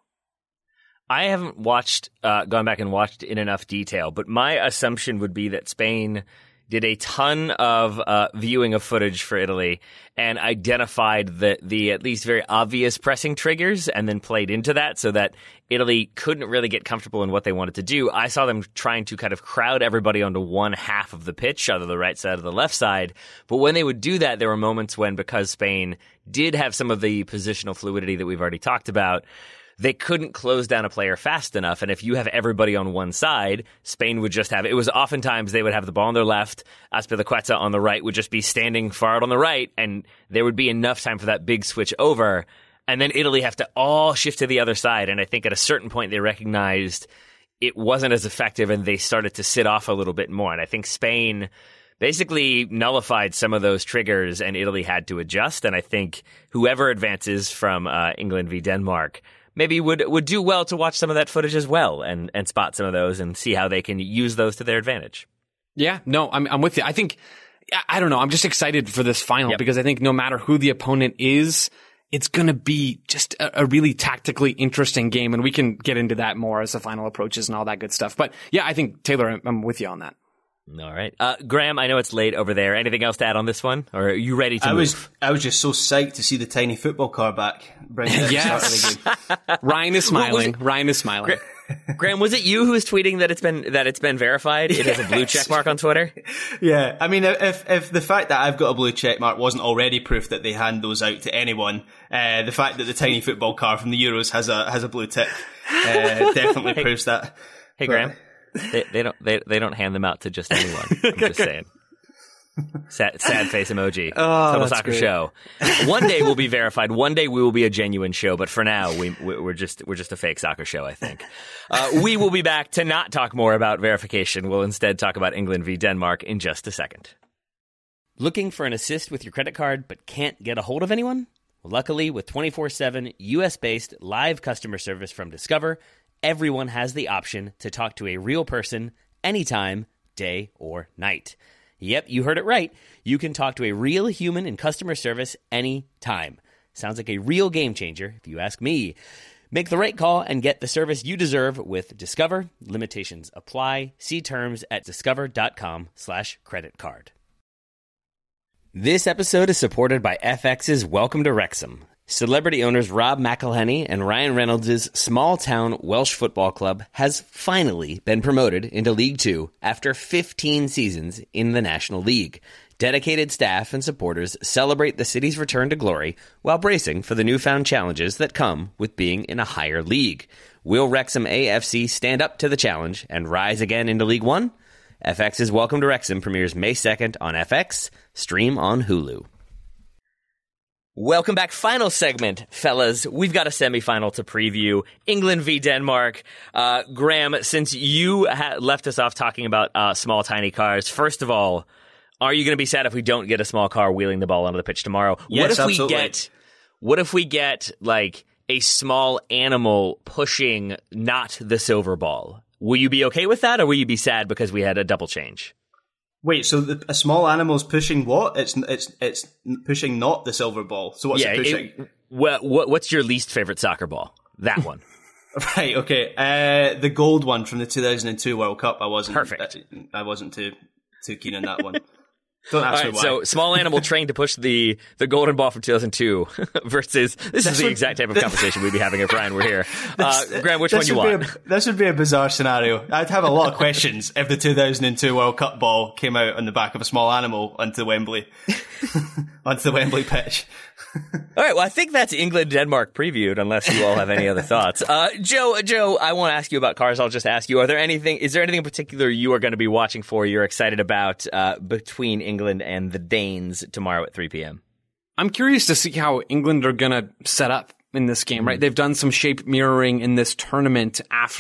I haven't watched, uh, gone back and watched in enough detail, but my assumption would be that Spain did a ton of uh, viewing of footage for Italy and identified the, the at least very obvious pressing triggers and then played into that so that Italy couldn't really get comfortable in what they wanted to do. I saw them trying to kind of crowd everybody onto one half of the pitch, either the right side or the left side. But when they would do that, there were moments when, because Spain did have some of the positional fluidity that we've already talked about, they couldn't close down a player fast enough. And if you have everybody on one side, Spain would just have, it was oftentimes they would have the ball on their left, Azpilicueta on the right would just be standing far out on the right, and there would be enough time for that big switch over. And then Italy have to all shift to the other side. And I think at a certain point they recognized it wasn't as effective and they started to sit off a little bit more. And I think Spain basically nullified some of those triggers and Italy had to adjust. And I think whoever advances from uh, England v Denmark maybe would would do well to watch some of that footage as well and, and spot some of those and see how they can use those to their advantage. Yeah, no, I'm I'm with you. I think, I don't know, I'm just excited for this final yep. because I think no matter who the opponent is, it's going to be just a, a really tactically interesting game, and we can get into that more as the final approaches and all that good stuff. But yeah, I think, Taylor, I'm, I'm with you on that. All right. Uh, Graham, I know it's late over there. Anything else to add on this one? Or are you ready to I move? was I was just so psyched to see the tiny football car back. Bring it yes. Ryan is smiling. Ryan is smiling. Graham, was it you who was tweeting that it's been that it's been verified? It has a blue check mark on Twitter? Yeah. I mean, if if the fact that I've got a blue check mark wasn't already proof that they hand those out to anyone, uh, the fact that the tiny football car from the Euros has a has a blue tick uh, definitely hey, proves that. Hey, but, Graham. They, they don't. They they don't hand them out to just anyone. I'm just saying. Sad, sad face emoji. Oh, Total Soccer great. Show. One day we'll be verified. One day we will be a genuine show. But for now, we we're just we're just a fake soccer show. I think. Uh, we will be back to not talk more about verification. We'll instead talk about England v Denmark in just a second. Looking for an assist with your credit card, but can't get a hold of anyone? Well, luckily, with twenty-four seven U S based live customer service from Discover, everyone has the option to talk to a real person anytime, day or night. Yep, you heard it right. You can talk to a real human in customer service anytime. Sounds like a real game changer, if you ask me. Make the right call and get the service you deserve with Discover. Limitations apply. See terms at discover.com slash credit card. This episode is supported by F X's Welcome to Wrexham. Celebrity owners Rob McElhenney and Ryan Reynolds' small-town Welsh football club has finally been promoted into League Two after fifteen seasons in the National League. Dedicated staff and supporters celebrate the city's return to glory while bracing for the newfound challenges that come with being in a higher league. Will Wrexham A F C stand up to the challenge and rise again into League One? F X's Welcome to Wrexham premieres May second on F X, stream on Hulu. Welcome back. Final segment, fellas. We've got a semifinal to preview. England v Denmark. Uh, Graham, since you ha- left us off talking about uh, small, tiny cars, first of all, are you going to be sad if we don't get a small car wheeling the ball onto the pitch tomorrow? Yes, what if absolutely. we get, what if we get like a small animal pushing not the silver ball? Will you be okay with that, or will you be sad because we had a double change? Wait, so the, a small animal's pushing what? It's it's it's pushing not the silver ball. So what's yeah, it pushing? It, what, what what's your least favorite soccer ball? That one. Right. Okay. Uh, the gold one from the two thousand two World Cup. I wasn't perfect. I, I wasn't too too keen on that one. Don't ask All me right, why. so small animal trained to push the, the golden ball from two thousand two versus this is the would, exact type of that, conversation we'd be having if Ryan were here. Uh, Graham, which one you want? A, this would be a bizarre scenario. I'd have a lot of questions if the two thousand two World Cup ball came out on the back of a small animal onto Wembley, onto the Wembley pitch. All right, well, I think that's England-Denmark previewed, unless you all have any other thoughts. Uh, Joe, Joe, I won't ask you about cars. I'll just ask you: Are there anything? Is there anything in particular you are going to be watching for? You're excited about uh, between England and the Danes tomorrow at three p.m. I'm curious to see how England are going to set up in this game, right? They've done some shape mirroring in this tournament after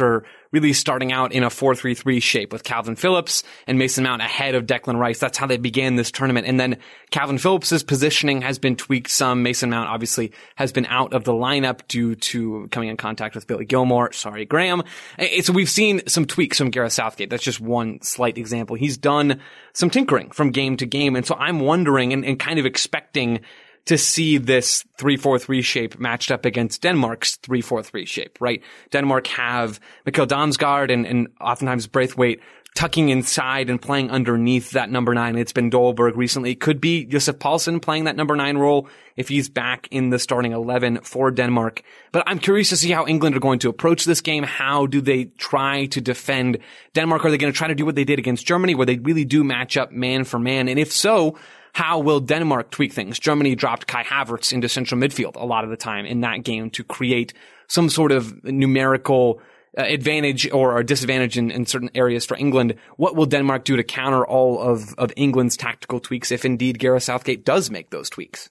really starting out in a four three three shape with Calvin Phillips and Mason Mount ahead of Declan Rice. That's how they began this tournament. And then Calvin Phillips's positioning has been tweaked some. Mason Mount obviously has been out of the lineup due to coming in contact with Billy Gilmore. Sorry, Graham. So we've seen some tweaks from Gareth Southgate. That's just one slight example. He's done some tinkering from game to game. And so I'm wondering and, and kind of expecting to see this three four three shape matched up against Denmark's three four three shape, right? Denmark have Mikkel Damsgaard and, and oftentimes Braithwaite tucking inside and playing underneath that number nine. It's been Dolberg recently. It could be Josef Paulsen playing that number nine role if he's back in the starting eleven for Denmark. But I'm curious to see how England are going to approach this game. How do they try to defend Denmark? Are they going to try to do what they did against Germany, where they really do match up man for man? And if so, how will Denmark tweak things? Germany dropped Kai Havertz into central midfield a lot of the time in that game to create some sort of numerical uh, advantage or, or disadvantage in, in certain areas for England. What will Denmark do to counter all of, of England's tactical tweaks if indeed Gareth Southgate does make those tweaks?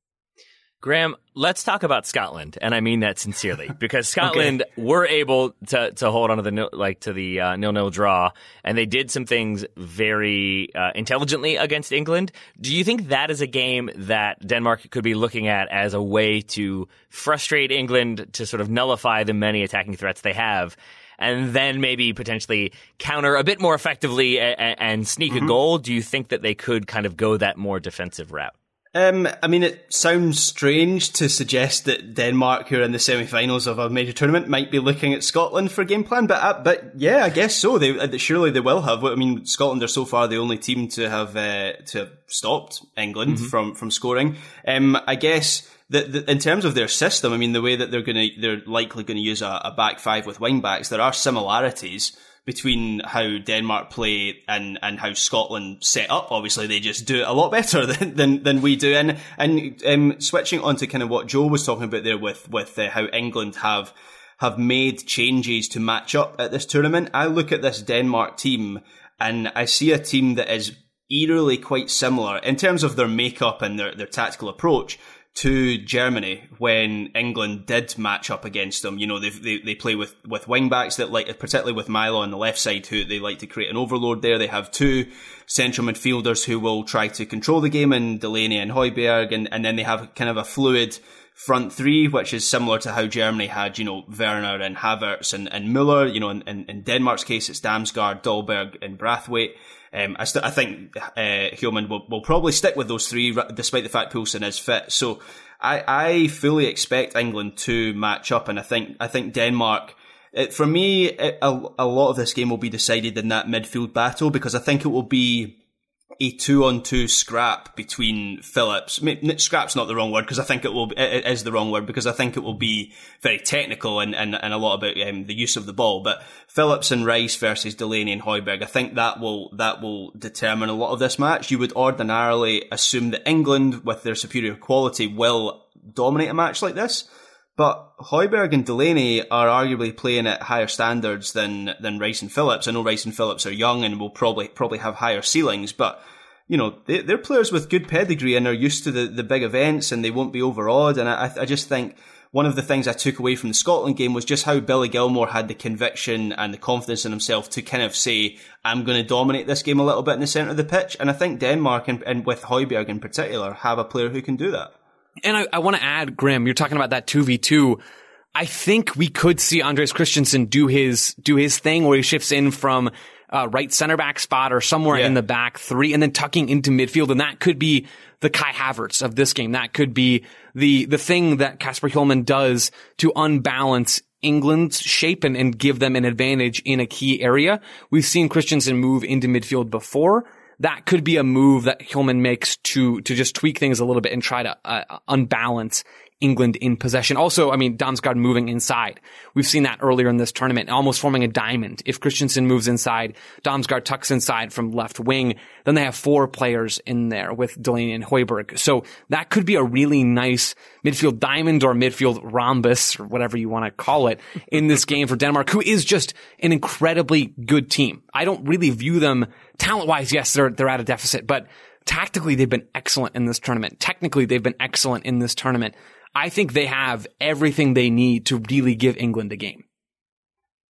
Graham, let's talk about Scotland, and I mean that sincerely, because Scotland okay. were able to to hold on to the nil, like to the uh, nil-nil draw, and they did some things very uh, intelligently against England. Do you think that is a game that Denmark could be looking at as a way to frustrate England, to sort of nullify the many attacking threats they have, and then maybe potentially counter a bit more effectively and, and sneak mm-hmm. a goal? Do you think that they could kind of go that more defensive route? Um, I mean, it sounds strange to suggest that Denmark, who are in the semi-finals of a major tournament, might be looking at Scotland for a game plan. But uh, but yeah, I guess so. They surely they will have. I mean, Scotland are so far the only team to have uh, to have stopped England mm-hmm. from from scoring. Um, I guess that, that in terms of their system, I mean, the way that they're going to they're likely going to use a, a back five with wing backs. There are similarities between how Denmark play and, and how Scotland set up. Obviously, they just do it a lot better than than, than we do. And and um, switching on to kind of what Joe was talking about there with with uh, how England have have made changes to match up at this tournament. I look at this Denmark team and I see a team that is eerily quite similar in terms of their makeup and their, their tactical approach to Germany when England did match up against them. You know, they they, they play with, with wing backs that like, particularly with Milo on the left side, who they like to create an overload there. They have two central midfielders who will try to control the game in Delaney and Højbjerg, and, and then they have kind of a fluid front three, which is similar to how Germany had, you know, Werner and Havertz and, and Müller. You know, in, in, in Denmark's case, it's Damsgaard, Dolberg and Braithwaite. Um, I, st- I think uh, Hjulmand will, will probably stick with those three, despite the fact Poulsen is fit. So I, I fully expect England to match up, and I think I think Denmark. It, for me, it, a, a lot of this game will be decided in that midfield battle, because I think it will be a two-on-two scrap between Phillips. I mean, scrap's not the wrong word, because I think it will. It is the wrong word because I think it will be very technical and, and, and a lot about um, the use of the ball. But Phillips and Rice versus Delaney and Højbjerg, I think that will that will determine a lot of this match. You would ordinarily assume that England, with their superior quality, will dominate a match like this. But Højbjerg and Delaney are arguably playing at higher standards than than Rice and Phillips. I know Rice and Phillips are young and will probably probably have higher ceilings, but you know, they, they're players with good pedigree and are used to the, the big events, and they won't be overawed. And I, I just think one of the things I took away from the Scotland game was just how Billy Gilmore had the conviction and the confidence in himself to kind of say, I'm going to dominate this game a little bit in the centre of the pitch. And I think Denmark, and, and with Højbjerg in particular, have a player who can do that. And I, I want to add, Grim, you're talking about that two v two. I think we could see Andreas Christensen do his do his thing where he shifts in from uh, right center back spot or somewhere yeah. in the back three and then tucking into midfield. And that could be the Kai Havertz of this game. That could be the the thing that Kasper Hjulmand does to unbalance England's shape and, and give them an advantage in a key area. We've seen Christensen move into midfield before. That could be a move that Hjulmand makes to to just tweak things a little bit and try to uh, unbalance England in possession. Also, I mean, Damsgaard moving inside. We've seen that earlier in this tournament, almost forming a diamond. If Christensen moves inside, Damsgaard tucks inside from left wing, then they have four players in there with Delaney and Højbjerg. So that could be a really nice midfield diamond or midfield rhombus or whatever you want to call it in this game for Denmark, who is just an incredibly good team. I don't really view them talent-wise. Yes, they're, they're at a deficit, but tactically they've been excellent in this tournament. Technically they've been excellent in this tournament. I think they have everything they need to really give England a game.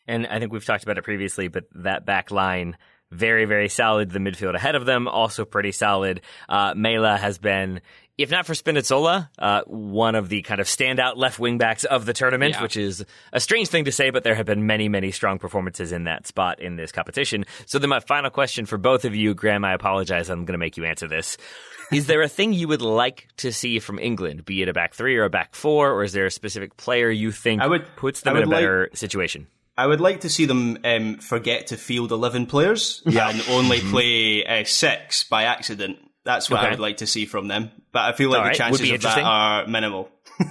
And I think we've talked about it previously, but that back line, very, very solid. The midfield ahead of them, also pretty solid. Uh, Mela has been, if not for Spinazzola, uh, one of the kind of standout left wing backs of the tournament, yeah. which is a strange thing to say, but there have been many, many strong performances in that spot in this competition. So then my final question for both of you, Graham, I apologize, I'm going to make you answer this. Is there a thing you would like to see from England, be it a back three or a back four, or is there a specific player you think I would, puts them I in a better like, situation? I would like to see them um, forget to field eleven players yeah. and only play uh, six by accident. That's what okay. I would like to see from them. But I feel like all the right. chances of that are minimal.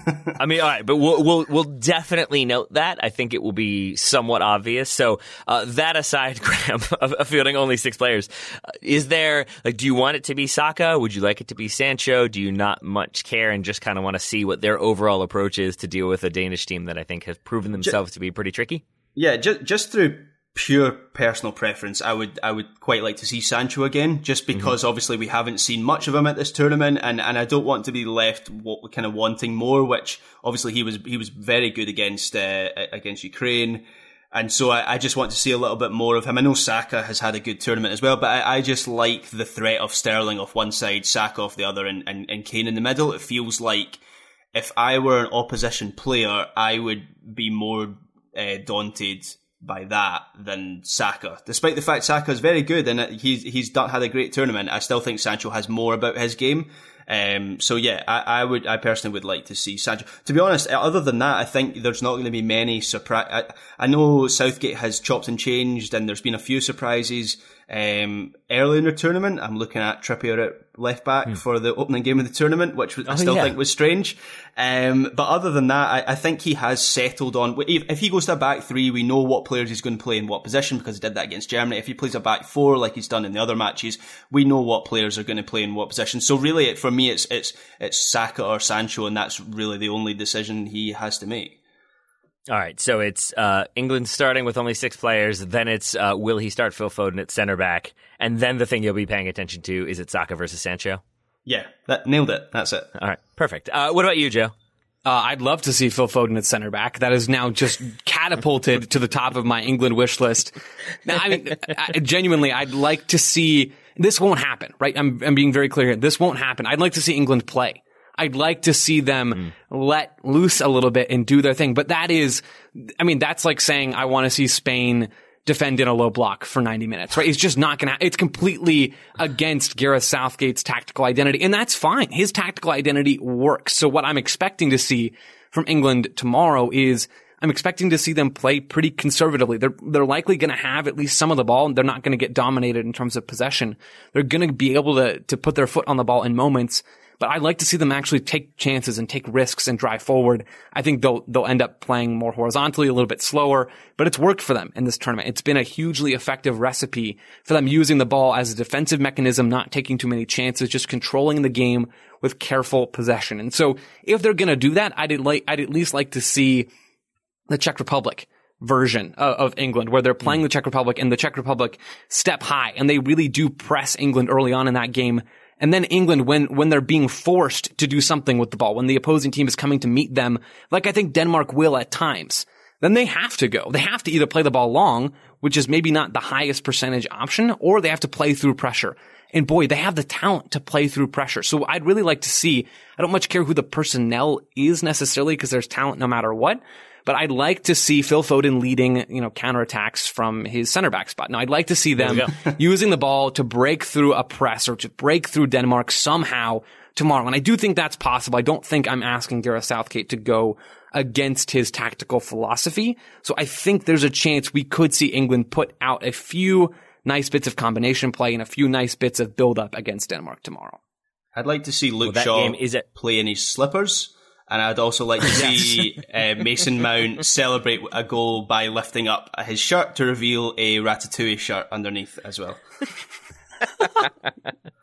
I mean, all right, but we'll, we'll we'll definitely note that. I think it will be somewhat obvious. So uh, that aside, Graham, of, of fielding only six players, uh, is there, like, do you want it to be Saka? Would you like it to be Sancho? Do you not much care and just kind of want to see what their overall approach is to deal with a Danish team that I think has proven themselves just, to be pretty tricky? Yeah, just, just through pure personal preference, I would I would quite like to see Sancho again, just because mm-hmm. obviously we haven't seen much of him at this tournament, and, and I don't want to be left what, kind of wanting more. Which obviously he was he was very good against uh, against Ukraine, and so I, I just want to see a little bit more of him. I know Saka has had a good tournament as well, but I, I just like the threat of Sterling off one side, Saka off the other, and, and, and Kane in the middle. It feels like if I were an opposition player, I would be more uh, daunted by that than Saka. Despite the fact Saka is very good and he's he's done, had a great tournament, I still think Sancho has more about his game. Um, so yeah, I, I would, I personally would like to see Sancho. To be honest, other than that, I think there's not going to be many surprise. I, I know Southgate has chopped and changed, and there's been a few surprises um, early in the tournament. I'm looking at Trippier at left back mm. for the opening game of the tournament, which I still oh, yeah. think was strange. Um, but other than that, I, I think he has settled on. If, if he goes to a back three, we know what players he's going to play in what position because he did that against Germany. If he plays a back four like he's done in the other matches, we know what players are going to play in what position. So really, it, for me, it's it's it's Saka or Sancho, and that's really the only decision he has to make. All right, so it's uh, England starting with only six players. Then it's uh, will he start Phil Foden at center back? And then the thing you'll be paying attention to is it Saka versus Sancho? Yeah, that nailed it. That's it. All right, perfect. Uh, what about you, Joe? Uh, I'd love to see Phil Foden at center back. That is now just catapulted to the top of my England wish list. Now, I mean, I, genuinely, I'd like to see. This won't happen, right? I'm, I'm being very clear here. This won't happen. I'd like to see England play. I'd like to see them mm. let loose a little bit and do their thing. But that is, I mean, that's like saying I want to see Spain defend in a low block for ninety minutes, right? It's just not going to, it's completely against Gareth Southgate's tactical identity. And that's fine. His tactical identity works. So what I'm expecting to see from England tomorrow is I'm expecting to see them play pretty conservatively. They're, they're likely going to have at least some of the ball, and they're not going to get dominated in terms of possession. They're going to be able to, to put their foot on the ball in moments. But I'd like to see them actually take chances and take risks and drive forward. I think they'll, they'll end up playing more horizontally, a little bit slower, but it's worked for them in this tournament. It's been a hugely effective recipe for them using the ball as a defensive mechanism, not taking too many chances, just controlling the game with careful possession. And so if they're going to do that, I'd like, I'd at least like to see the Czech Republic version of, of England, where they're playing the Czech Republic and the Czech Republic step high and they really do press England early on in that game. And then England, when, when they're being forced to do something with the ball, when the opposing team is coming to meet them, like I think Denmark will at times, then they have to go. They have to either play the ball long, which is maybe not the highest percentage option, or they have to play through pressure. And boy, they have the talent to play through pressure. So I'd really like to see, I don't much care who the personnel is necessarily because there's talent no matter what. But I'd like to see Phil Foden leading, you know, counterattacks from his center back spot. Now, I'd like to see them using the ball to break through a press or to break through Denmark somehow tomorrow. And I do think that's possible. I don't think I'm asking Gareth Southgate to go against his tactical philosophy. So I think there's a chance we could see England put out a few nice bits of combination play and a few nice bits of build-up against Denmark tomorrow. I'd like to see Luke well, Shaw game, is it- play in his slippers. And I'd also like to see uh, Mason Mount celebrate a goal by lifting up his shirt to reveal a Ratatouille shirt underneath as well.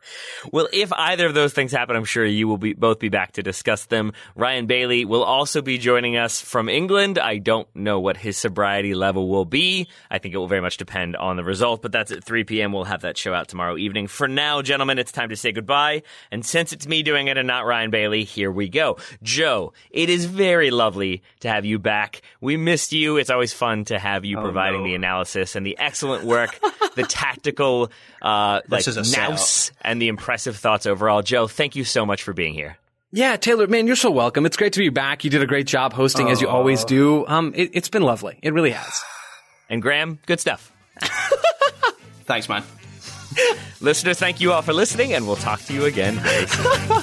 Well, if either of those things happen, I'm sure you will be both be back to discuss them. Ryan Bailey will also be joining us from England. I don't know what his sobriety level will be. I think it will very much depend on the result, but that's at three p.m. We'll have that show out tomorrow evening. For now, gentlemen, it's time to say goodbye. And since it's me doing it and not Ryan Bailey, here we go. Joe, it is very lovely to have you back. We missed you. It's always fun to have you oh, providing no. the analysis and the excellent work, the tactical uh, like nous and the impressive thoughts overall. Joe, thank you so much for being here. Yeah, Taylor, man, you're so welcome. It's great to be back. You did a great job hosting, Aww. as you always do. Um, it, it's been lovely. It really has. And Graham, good stuff. Thanks, man. Listeners, thank you all for listening, and we'll talk to you again very soon.